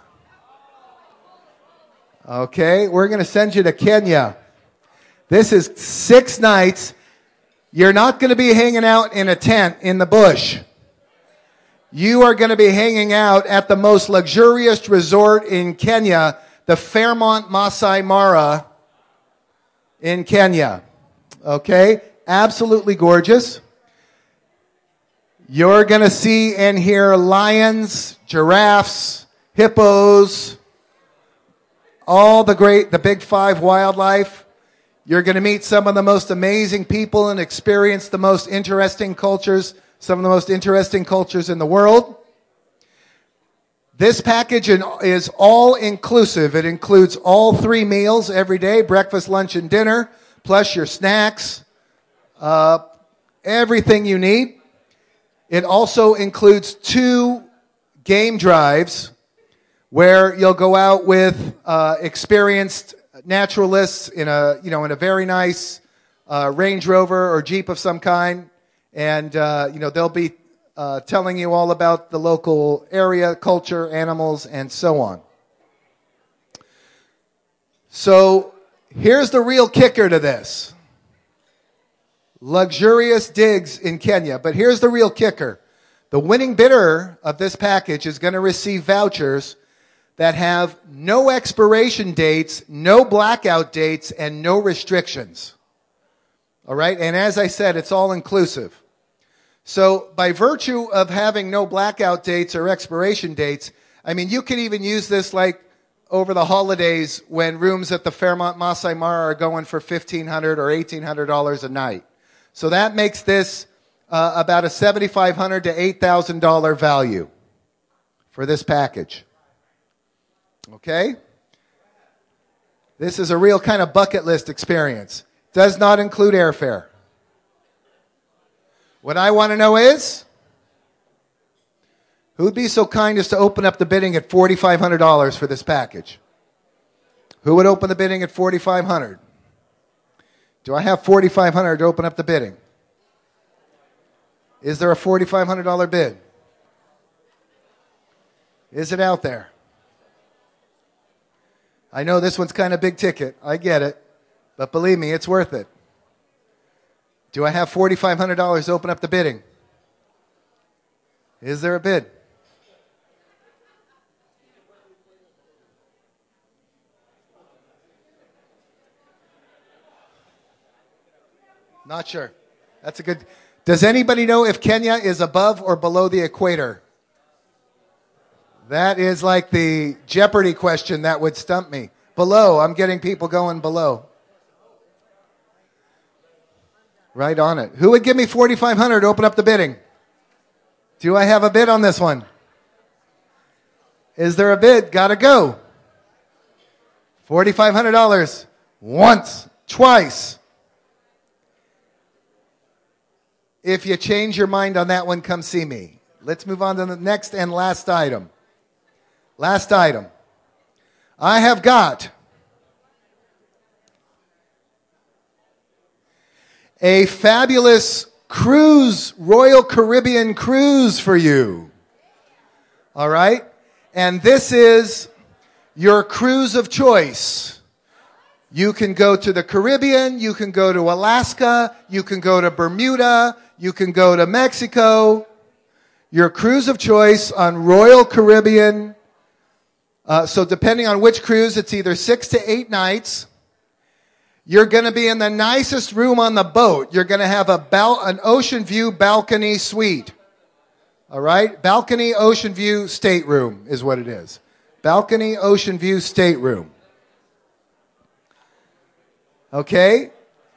Okay, we're going to send you to Kenya. This is six nights. You're not going to be hanging out in a tent in the bush. You are going to be hanging out at the most luxurious resort in Kenya, the Fairmont Masai Mara in Kenya. Okay, absolutely gorgeous. You're going to see and hear lions, giraffes, hippos, all the great, the big five wildlife. You're going to meet some of the most amazing people and experience the most interesting cultures, some of the most interesting cultures in the world. This package is all inclusive. It includes all three meals every day, breakfast, lunch, and dinner, plus your snacks, uh, everything you need. It also includes two game drives where you'll go out with uh, experienced naturalists in a, you know, in a very nice uh, Range Rover or Jeep of some kind, and uh, you know they'll be uh, telling you all about the local area, culture, animals, and so on. So here's the real kicker to this. Luxurious digs in Kenya, but here's the real kicker. The winning bidder of this package is going to receive vouchers that have no expiration dates, no blackout dates, and no restrictions. All right? And as I said, it's all inclusive. So by virtue of having no blackout dates or expiration dates, I mean, you can even use this like over the holidays when rooms at the Fairmont Masai Mara are going for fifteen hundred dollars or eighteen hundred dollars a night. So that makes this uh, about a seven thousand five hundred dollars to eight thousand dollars value for this package. Okay? This is a real kind of bucket list experience. Does not include airfare. What I want to know is, who'd be so kind as to open up the bidding at four thousand five hundred dollars for this package? Who would open the bidding at four thousand five hundred dollars? Do I have four thousand five hundred dollars to open up the bidding? Is there a four thousand five hundred dollars bid? Is it out there? I know this one's kind of big ticket. I get it. But believe me, it's worth it. Do I have four thousand five hundred dollars to open up the bidding? Is there a bid? Not sure. That's a good... Does anybody know if Kenya is above or below the equator? That is like the Jeopardy question that would stump me. Below. I'm getting people going below. Right on it. Who would give me forty-five hundred dollars to open up the bidding? Do I have a bid on this one? Is there a bid? Gotta go. forty-five hundred dollars. Once. Twice. If you change your mind on that one, come see me. Let's move on to the next and last item. Last item. I have got a fabulous cruise, Royal Caribbean cruise for you. All right? And this is your cruise of choice. You can go to the Caribbean, you can go to Alaska, you can go to Bermuda, you can go to Mexico. Your cruise of choice on Royal Caribbean. Uh, so depending on which cruise, it's either six to eight nights. You're going to be in the nicest room on the boat. You're going to have a bal- an ocean view balcony suite. All right? Balcony ocean view stateroom is what it is. Balcony ocean view stateroom. Okay?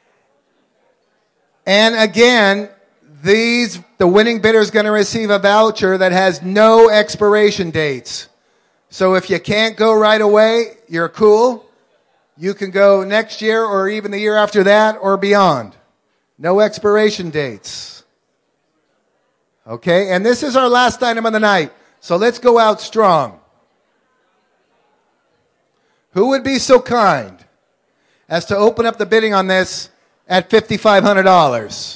And again, these the winning bidder is going to receive a voucher that has no expiration dates. So if you can't go right away, you're cool. You can go next year or even the year after that or beyond. No expiration dates. Okay? And this is our last item of the night. So let's go out strong. Who would be so kind as to open up the bidding on this at fifty-five hundred dollars?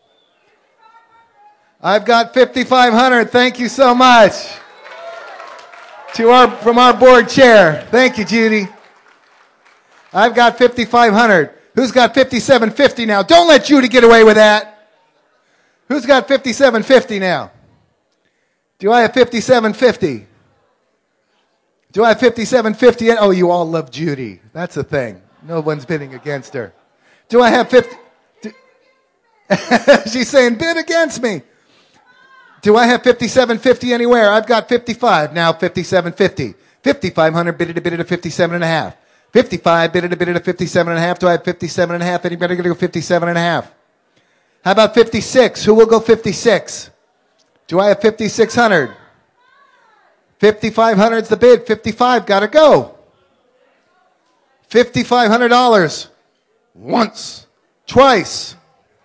I've got fifty-five hundred dollars. Thank you so much. To our, from our board chair. Thank you, Judy. I've got fifty-five hundred dollars. Who's got fifty-seven fifty now? Don't let Judy get away with that. Who's got fifty-seven fifty now? Do I have fifty-seven fifty? Do I have fifty-seven fifty? Oh, you all love Judy. That's the thing. No one's bidding against her. Do I have fifty? Do, she's saying bid against me. Do I have fifty-seven fifty anywhere? I've got fifty-five now. fifty-seven fifty. fifty-five hundred bidded to bidded to fifty-seven and a half. fifty-five bidded to bidded to fifty-seven and a half. Do I have fifty-seven and a half? Anybody going to go fifty-seven and a half? How about fifty-six? Who will go fifty-six? Do I have fifty-six hundred? fifty-five hundred is the bid. fifty-five, gotta go. fifty-five hundred dollars. Once. Twice.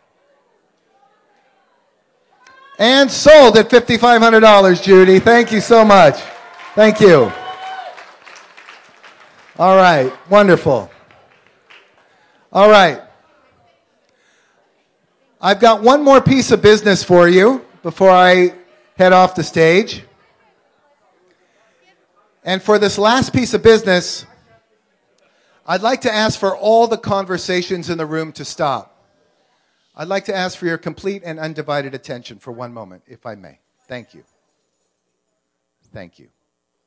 And sold at fifty-five hundred dollars, Judy. Thank you so much. Thank you. All right. Wonderful. All right. I've got one more piece of business for you before I head off the stage. And for this last piece of business, I'd like to ask for all the conversations in the room to stop. I'd like to ask for your complete and undivided attention for one moment, if I may. Thank you. Thank you.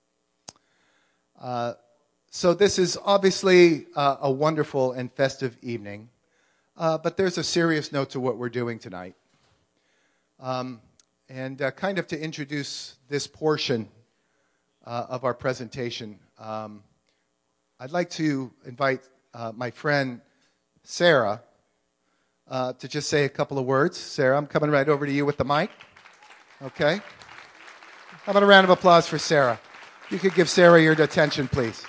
Uh, so this is obviously uh, a wonderful and festive evening, uh, but there's a serious note to what we're doing tonight. Um, and uh, kind of to introduce this portion uh, of our presentation, um, I'd like to invite uh, my friend Sarah uh, to just say a couple of words. Sarah, I'm coming right over to you with the mic. Okay? How about a round of applause for Sarah? You could give Sarah your attention, please.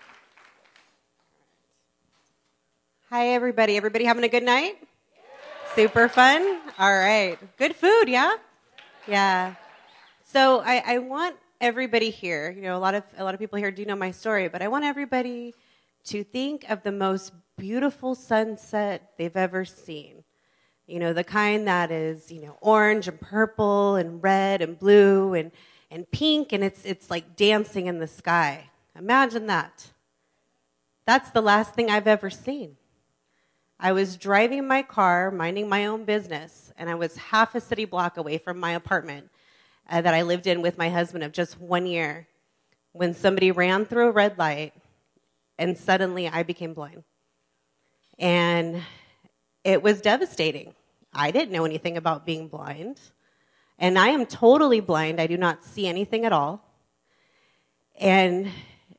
Hi, everybody. Everybody having a good night? Super fun? All right. Good food, yeah? Yeah. So I, I want everybody here, you know, a lot of a lot of people here do know my story, but I want everybody to think of the most beautiful sunset they've ever seen. You know, the kind that is, you know, orange and purple and red and blue and, and pink, and it's it's like dancing in the sky. Imagine that. That's the last thing I've ever seen. I was driving my car, minding my own business, and I was half a city block away from my apartment uh, that I lived in with my husband of just one year when somebody ran through a red light, and suddenly I became blind. And it was devastating. I didn't know anything about being blind. And I am totally blind. I do not see anything at all. And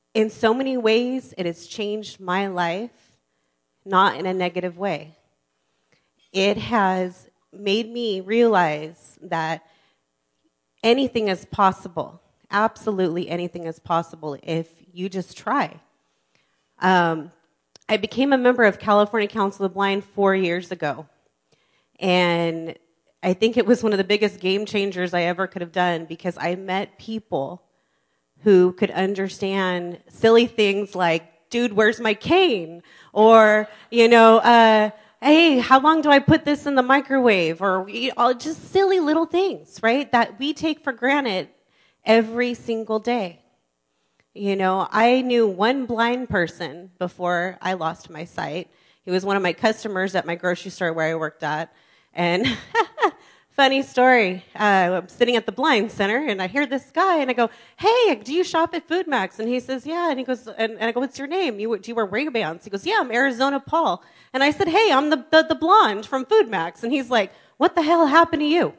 in so many ways, it has changed my life, not in a negative way. It has made me realize that anything is possible. Absolutely anything is possible if you just try. Um, I became a member of California Council of the Blind four years ago. And I think it was one of the biggest game changers I ever could have done, because I met people who could understand silly things like, dude, where's my cane? Or, you know, uh, hey, how long do I put this in the microwave? Or you know, just silly little things, right, that we take for granted every single day. You know, I knew one blind person before I lost my sight. He was one of my customers at my grocery store where I worked at. And funny story, uh, I'm sitting at the blind center, and I hear this guy, and I go, hey, do you shop at Food Max? And he says, yeah. And he goes, and, and I go, what's your name? You, do you wear Ray-Bans? He goes, yeah, I'm Arizona Paul. And I said, hey, I'm the, the, the blonde from Food Max. And he's like, what the hell happened to you?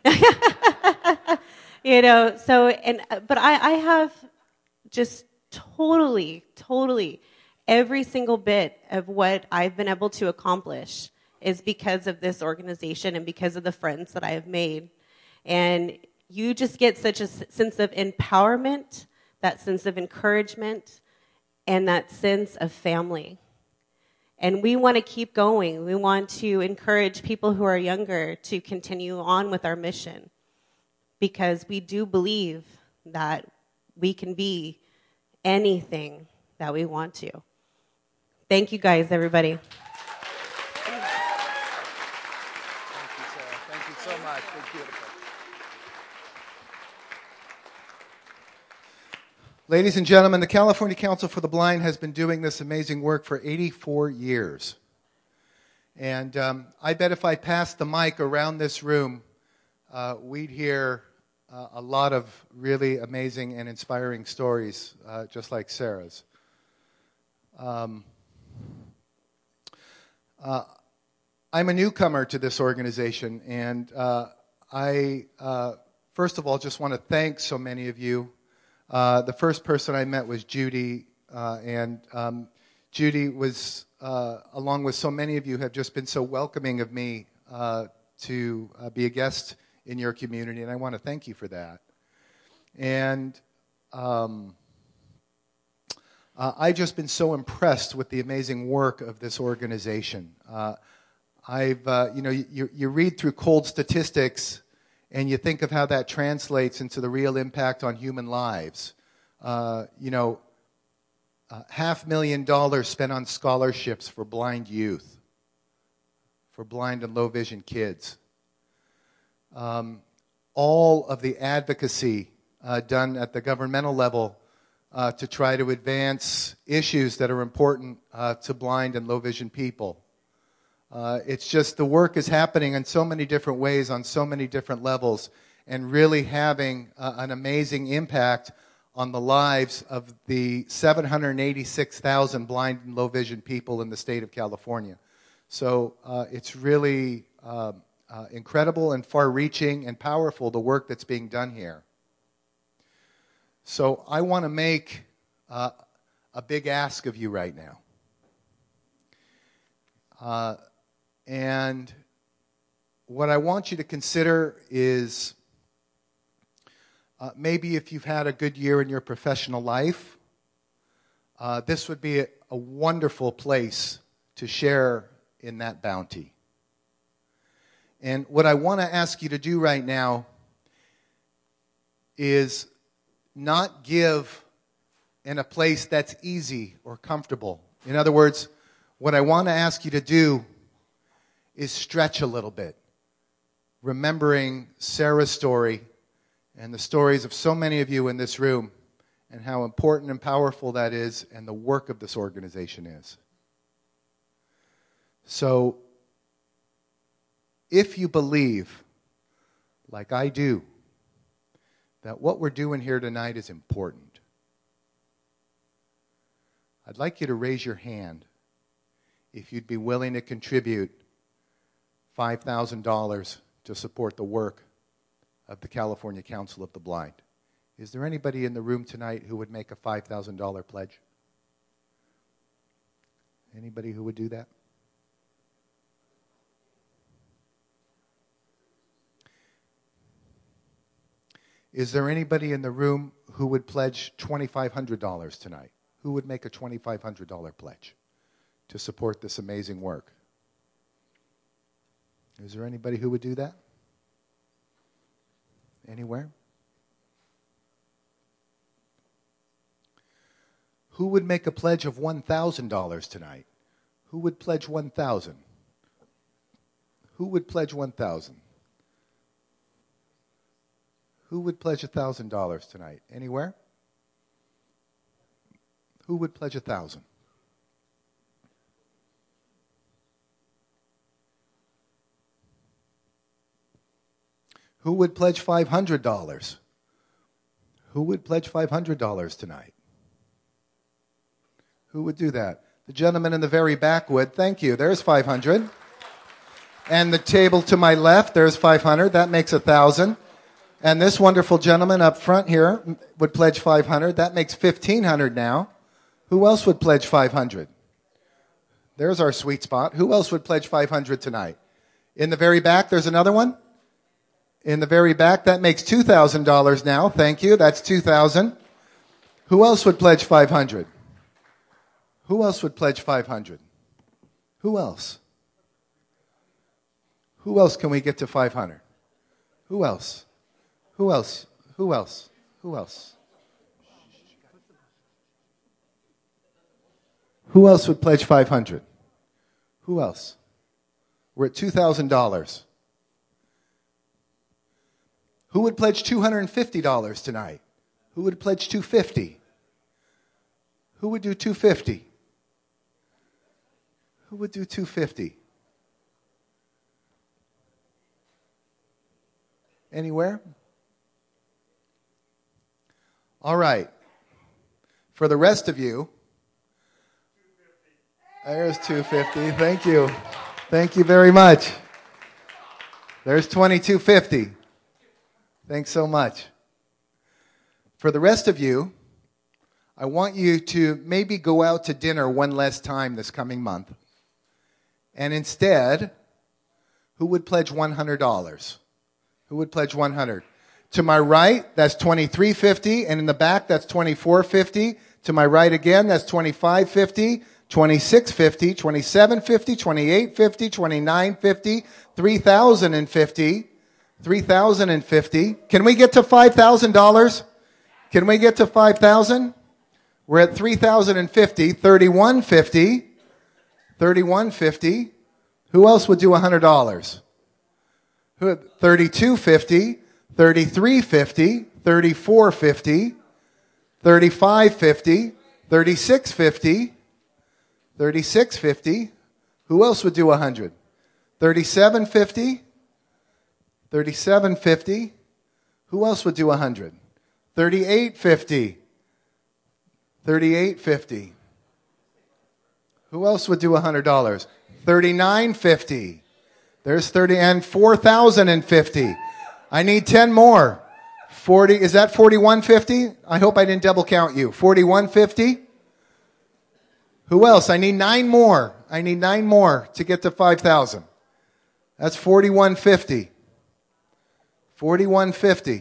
You know, so, and, but I, I have just totally, totally every single bit of what I've been able to accomplish is because of this organization and because of the friends that I have made. And you just get such a sense of empowerment, that sense of encouragement, and that sense of family. And we want to keep going. We want to encourage people who are younger to continue on with our mission, because we do believe that we can be anything that we want to. Thank you guys, everybody. So much. It's beautiful. Ladies and gentlemen, the California Council for the Blind has been doing this amazing work for eighty-four years. And um, I bet if I passed the mic around this room, uh, we'd hear uh, a lot of really amazing and inspiring stories, uh, just like Sarah's. Um, uh, I'm a newcomer to this organization, and uh, I, uh, first of all, just want to thank so many of you. Uh, the first person I met was Judy, uh, and um, Judy was, uh, along with so many of you, have just been so welcoming of me uh, to uh, be a guest in your community, and I want to thank you for that. And um, uh, I've just been so impressed with the amazing work of this organization. Uh, I've, uh, you know, you, you read through cold statistics and you think of how that translates into the real impact on human lives. Uh, you know, uh, half million dollars spent on scholarships for blind youth, for blind and low vision kids. Um, all of the advocacy uh, done at the governmental level uh, to try to advance issues that are important uh, to blind and low vision people. Uh, it's just the work is happening in so many different ways on so many different levels, and really having uh, an amazing impact on the lives of the seven hundred eighty-six thousand blind and low vision people in the state of California. So uh, it's really uh, uh, incredible and far-reaching and powerful, the work that's being done here. So I want to make uh, a big ask of you right now. Uh, And what I want you to consider is uh, maybe if you've had a good year in your professional life, uh, this would be a, a wonderful place to share in that bounty. And what I want to ask you to do right now is not give in a place that's easy or comfortable. In other words, what I want to ask you to do is stretch a little bit, remembering Sarah's story and the stories of so many of you in this room and how important and powerful that is and the work of this organization is. So, if you believe, like I do, that what we're doing here tonight is important, I'd like you to raise your hand if you'd be willing to contribute five thousand dollars to support the work of the California Council of the Blind. Is there anybody in the room tonight who would make a five thousand dollars pledge? Anybody who would do that? Is there anybody in the room who would pledge twenty-five hundred dollars tonight? Who would make a twenty-five hundred dollars pledge to support this amazing work? Is there anybody who would do that? Anywhere? Who would make a pledge of one thousand dollars tonight? Who would pledge one thousand dollars? Who would pledge one thousand dollars? Who would pledge one thousand dollars tonight? Anywhere? Who would pledge one thousand dollars? Who would pledge five hundred dollars? Who would pledge five hundred dollars tonight? Who would do that? The gentleman in the very back would. Thank you. There's five hundred dollars. And the table to my left, there's five hundred dollars. That makes one thousand dollars. And this wonderful gentleman up front here would pledge five hundred dollars. That makes fifteen hundred dollars now. Who else would pledge five hundred dollars? There's our sweet spot. Who else would pledge five hundred dollars tonight? In the very back, there's another one. In the very back, that makes two thousand dollars now. Thank you. That's two thousand dollars. Who else would pledge five hundred dollars? Who else would pledge five hundred dollars? Who else? Who else can we get to five hundred dollars? Who else? Who else? Who else? Who else? Who else would pledge five hundred dollars? Who else? We're at two thousand dollars. Who would pledge two hundred fifty dollars tonight? Who would pledge two hundred fifty dollars? Who would do two hundred fifty dollars? Who would do two hundred fifty dollars? Anywhere? All right. For the rest of you, there's two hundred fifty dollars. Thank you. Thank you very much. There's twenty-two fifty. Thanks so much. For the rest of you, I want you to maybe go out to dinner one less time this coming month. And instead, who would pledge one hundred dollars? Who would pledge one hundred dollars? To my right, that's twenty-three fifty, and in the back, that's twenty-four fifty. To my right again, that's twenty-five fifty, twenty-six fifty, twenty-seven fifty, twenty-eight fifty, twenty-nine fifty, three thousand fifty, three thousand fifty. Can we get to five thousand dollars? Can we get to five thousand dollars? We're at three thousand fifty, thirty-one fifty, thirty-one fifty. Who else would do one hundred dollars? Who? thirty-two fifty, thirty-three fifty, thirty-four fifty, thirty-five fifty, thirty-six fifty, thirty-six fifty. Who else would do one hundred? thirty-seven fifty, thirty-seven fifty. Who else would do one hundred? thirty-eight fifty, thirty-eight fifty. Who else would do one hundred dollars? thirty-nine fifty. There's thirty and four thousand fifty. I need ten more. forty, is that forty-one fifty? I hope I didn't double count you. forty-one fifty? Who else? I need nine more. I need nine more to get to five thousand. That's forty-one fifty. forty-one fifty.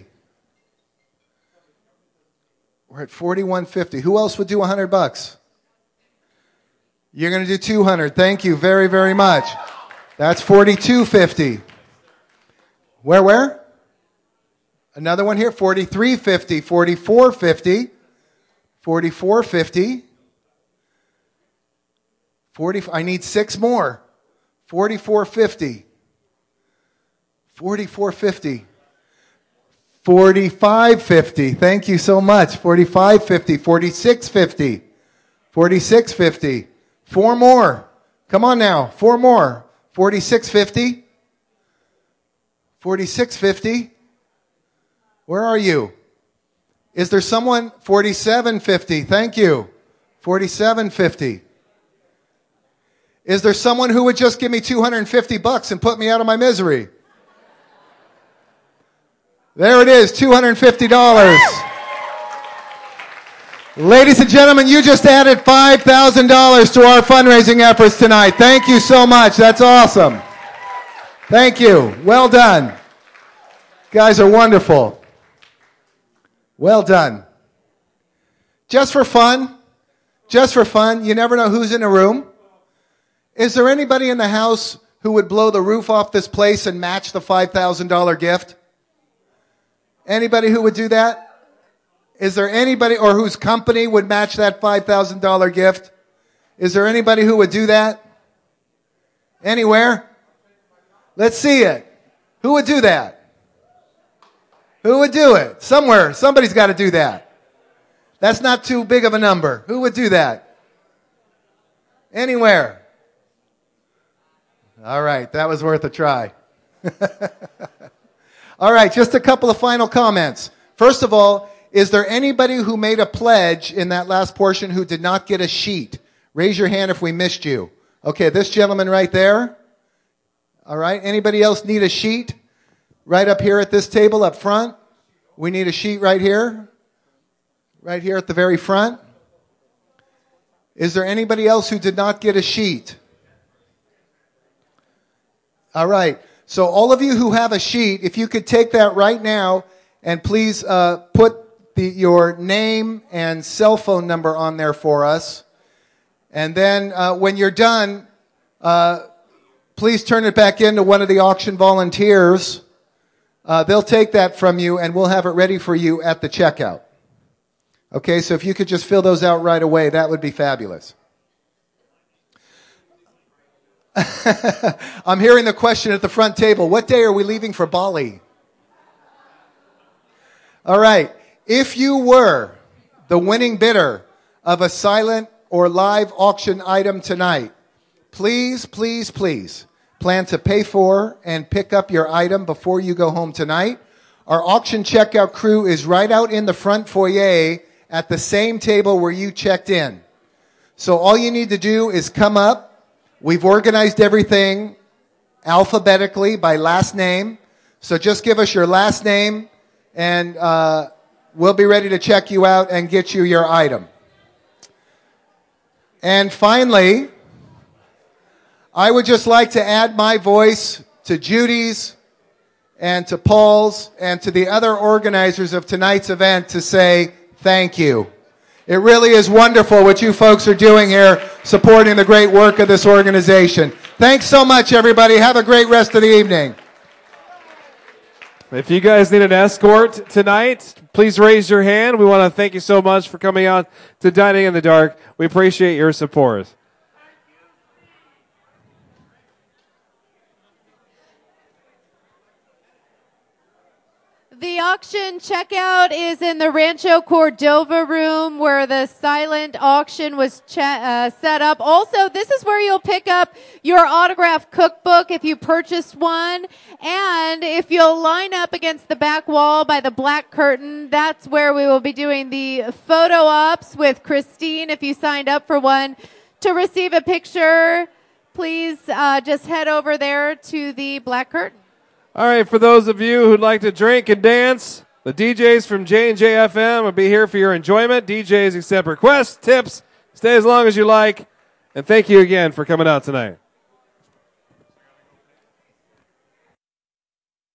We're at forty-one fifty. Who else would do one hundred bucks? You're going to do two hundred. Thank you very, very much. That's forty-two fifty. Where, where? Another one here, forty-three fifty, forty-four fifty, forty-four fifty. forty, I need six more. forty-four fifty. forty-four fifty. forty-five fifty. Thank you so much. forty-five fifty, forty-six fifty. forty-six fifty. Four more. Come on now. Four more. forty-six fifty. forty-six fifty. Where are you? Is there someone? forty-seven fifty. Thank you. forty-seven fifty. Is there someone who would just give me two hundred fifty bucks and put me out of my misery? There it is, two hundred fifty dollars. Ladies and gentlemen, you just added five thousand dollars to our fundraising efforts tonight. Thank you so much. That's awesome. Thank you. Well done. You guys are wonderful. Well done. Just for fun, just for fun, you never know who's in the room. Is there anybody in the house who would blow the roof off this place and match the five thousand dollars gift? Anybody who would do that? Is there anybody, or whose company would match that five thousand dollars gift? Is there anybody who would do that? Anywhere? Let's see it. Who would do that? Who would do it? Somewhere. Somebody's got to do that. That's not too big of a number. Who would do that? Anywhere. All right, that was worth a try. All right, just a couple of final comments. First of all, is there anybody who made a pledge in that last portion who did not get a sheet? Raise your hand if we missed you. Okay, this gentleman right there. All right, anybody else need a sheet? Right up here at this table up front. We need a sheet right here. Right here at the very front. Is there anybody else who did not get a sheet? All right, so all of you who have a sheet, if you could take that right now and please uh, put the, your name and cell phone number on there for us. And then uh, when you're done, uh, please turn it back in to one of the auction volunteers. Uh, they'll take that from you and we'll have it ready for you at the checkout. Okay, so if you could just fill those out right away, that would be fabulous. I'm hearing the question at the front table. What day are we leaving for Bali? All right. If you were the winning bidder of a silent or live auction item tonight, please, please, please plan to pay for and pick up your item before you go home tonight. Our auction checkout crew is right out in the front foyer at the same table where you checked in. So all you need to do is come up. We've organized everything alphabetically by last name. So just give us your last name and uh, we'll be ready to check you out and get you your item. And finally, I would just like to add my voice to Judy's and to Paul's and to the other organizers of tonight's event to say thank you. It really is wonderful what you folks are doing here, supporting the great work of this organization. Thanks so much, everybody. Have a great rest of the evening. If you guys need an escort tonight, please raise your hand. We want to thank you so much for coming out to Dining in the Dark. We appreciate your support. The auction checkout is in the Rancho Cordova room where the silent auction was che- uh, set up. Also, this is where you'll pick up your autographed cookbook if you purchased one. And if you'll line up against the back wall by the black curtain, that's where we will be doing the photo ops with Christine. If you signed up for one to receive a picture, please uh, just head over there to the black curtain. All right, for those of you who'd like to drink and dance, the D Js from J and J F M will be here for your enjoyment. D Js accept requests, tips, stay as long as you like, and thank you again for coming out tonight.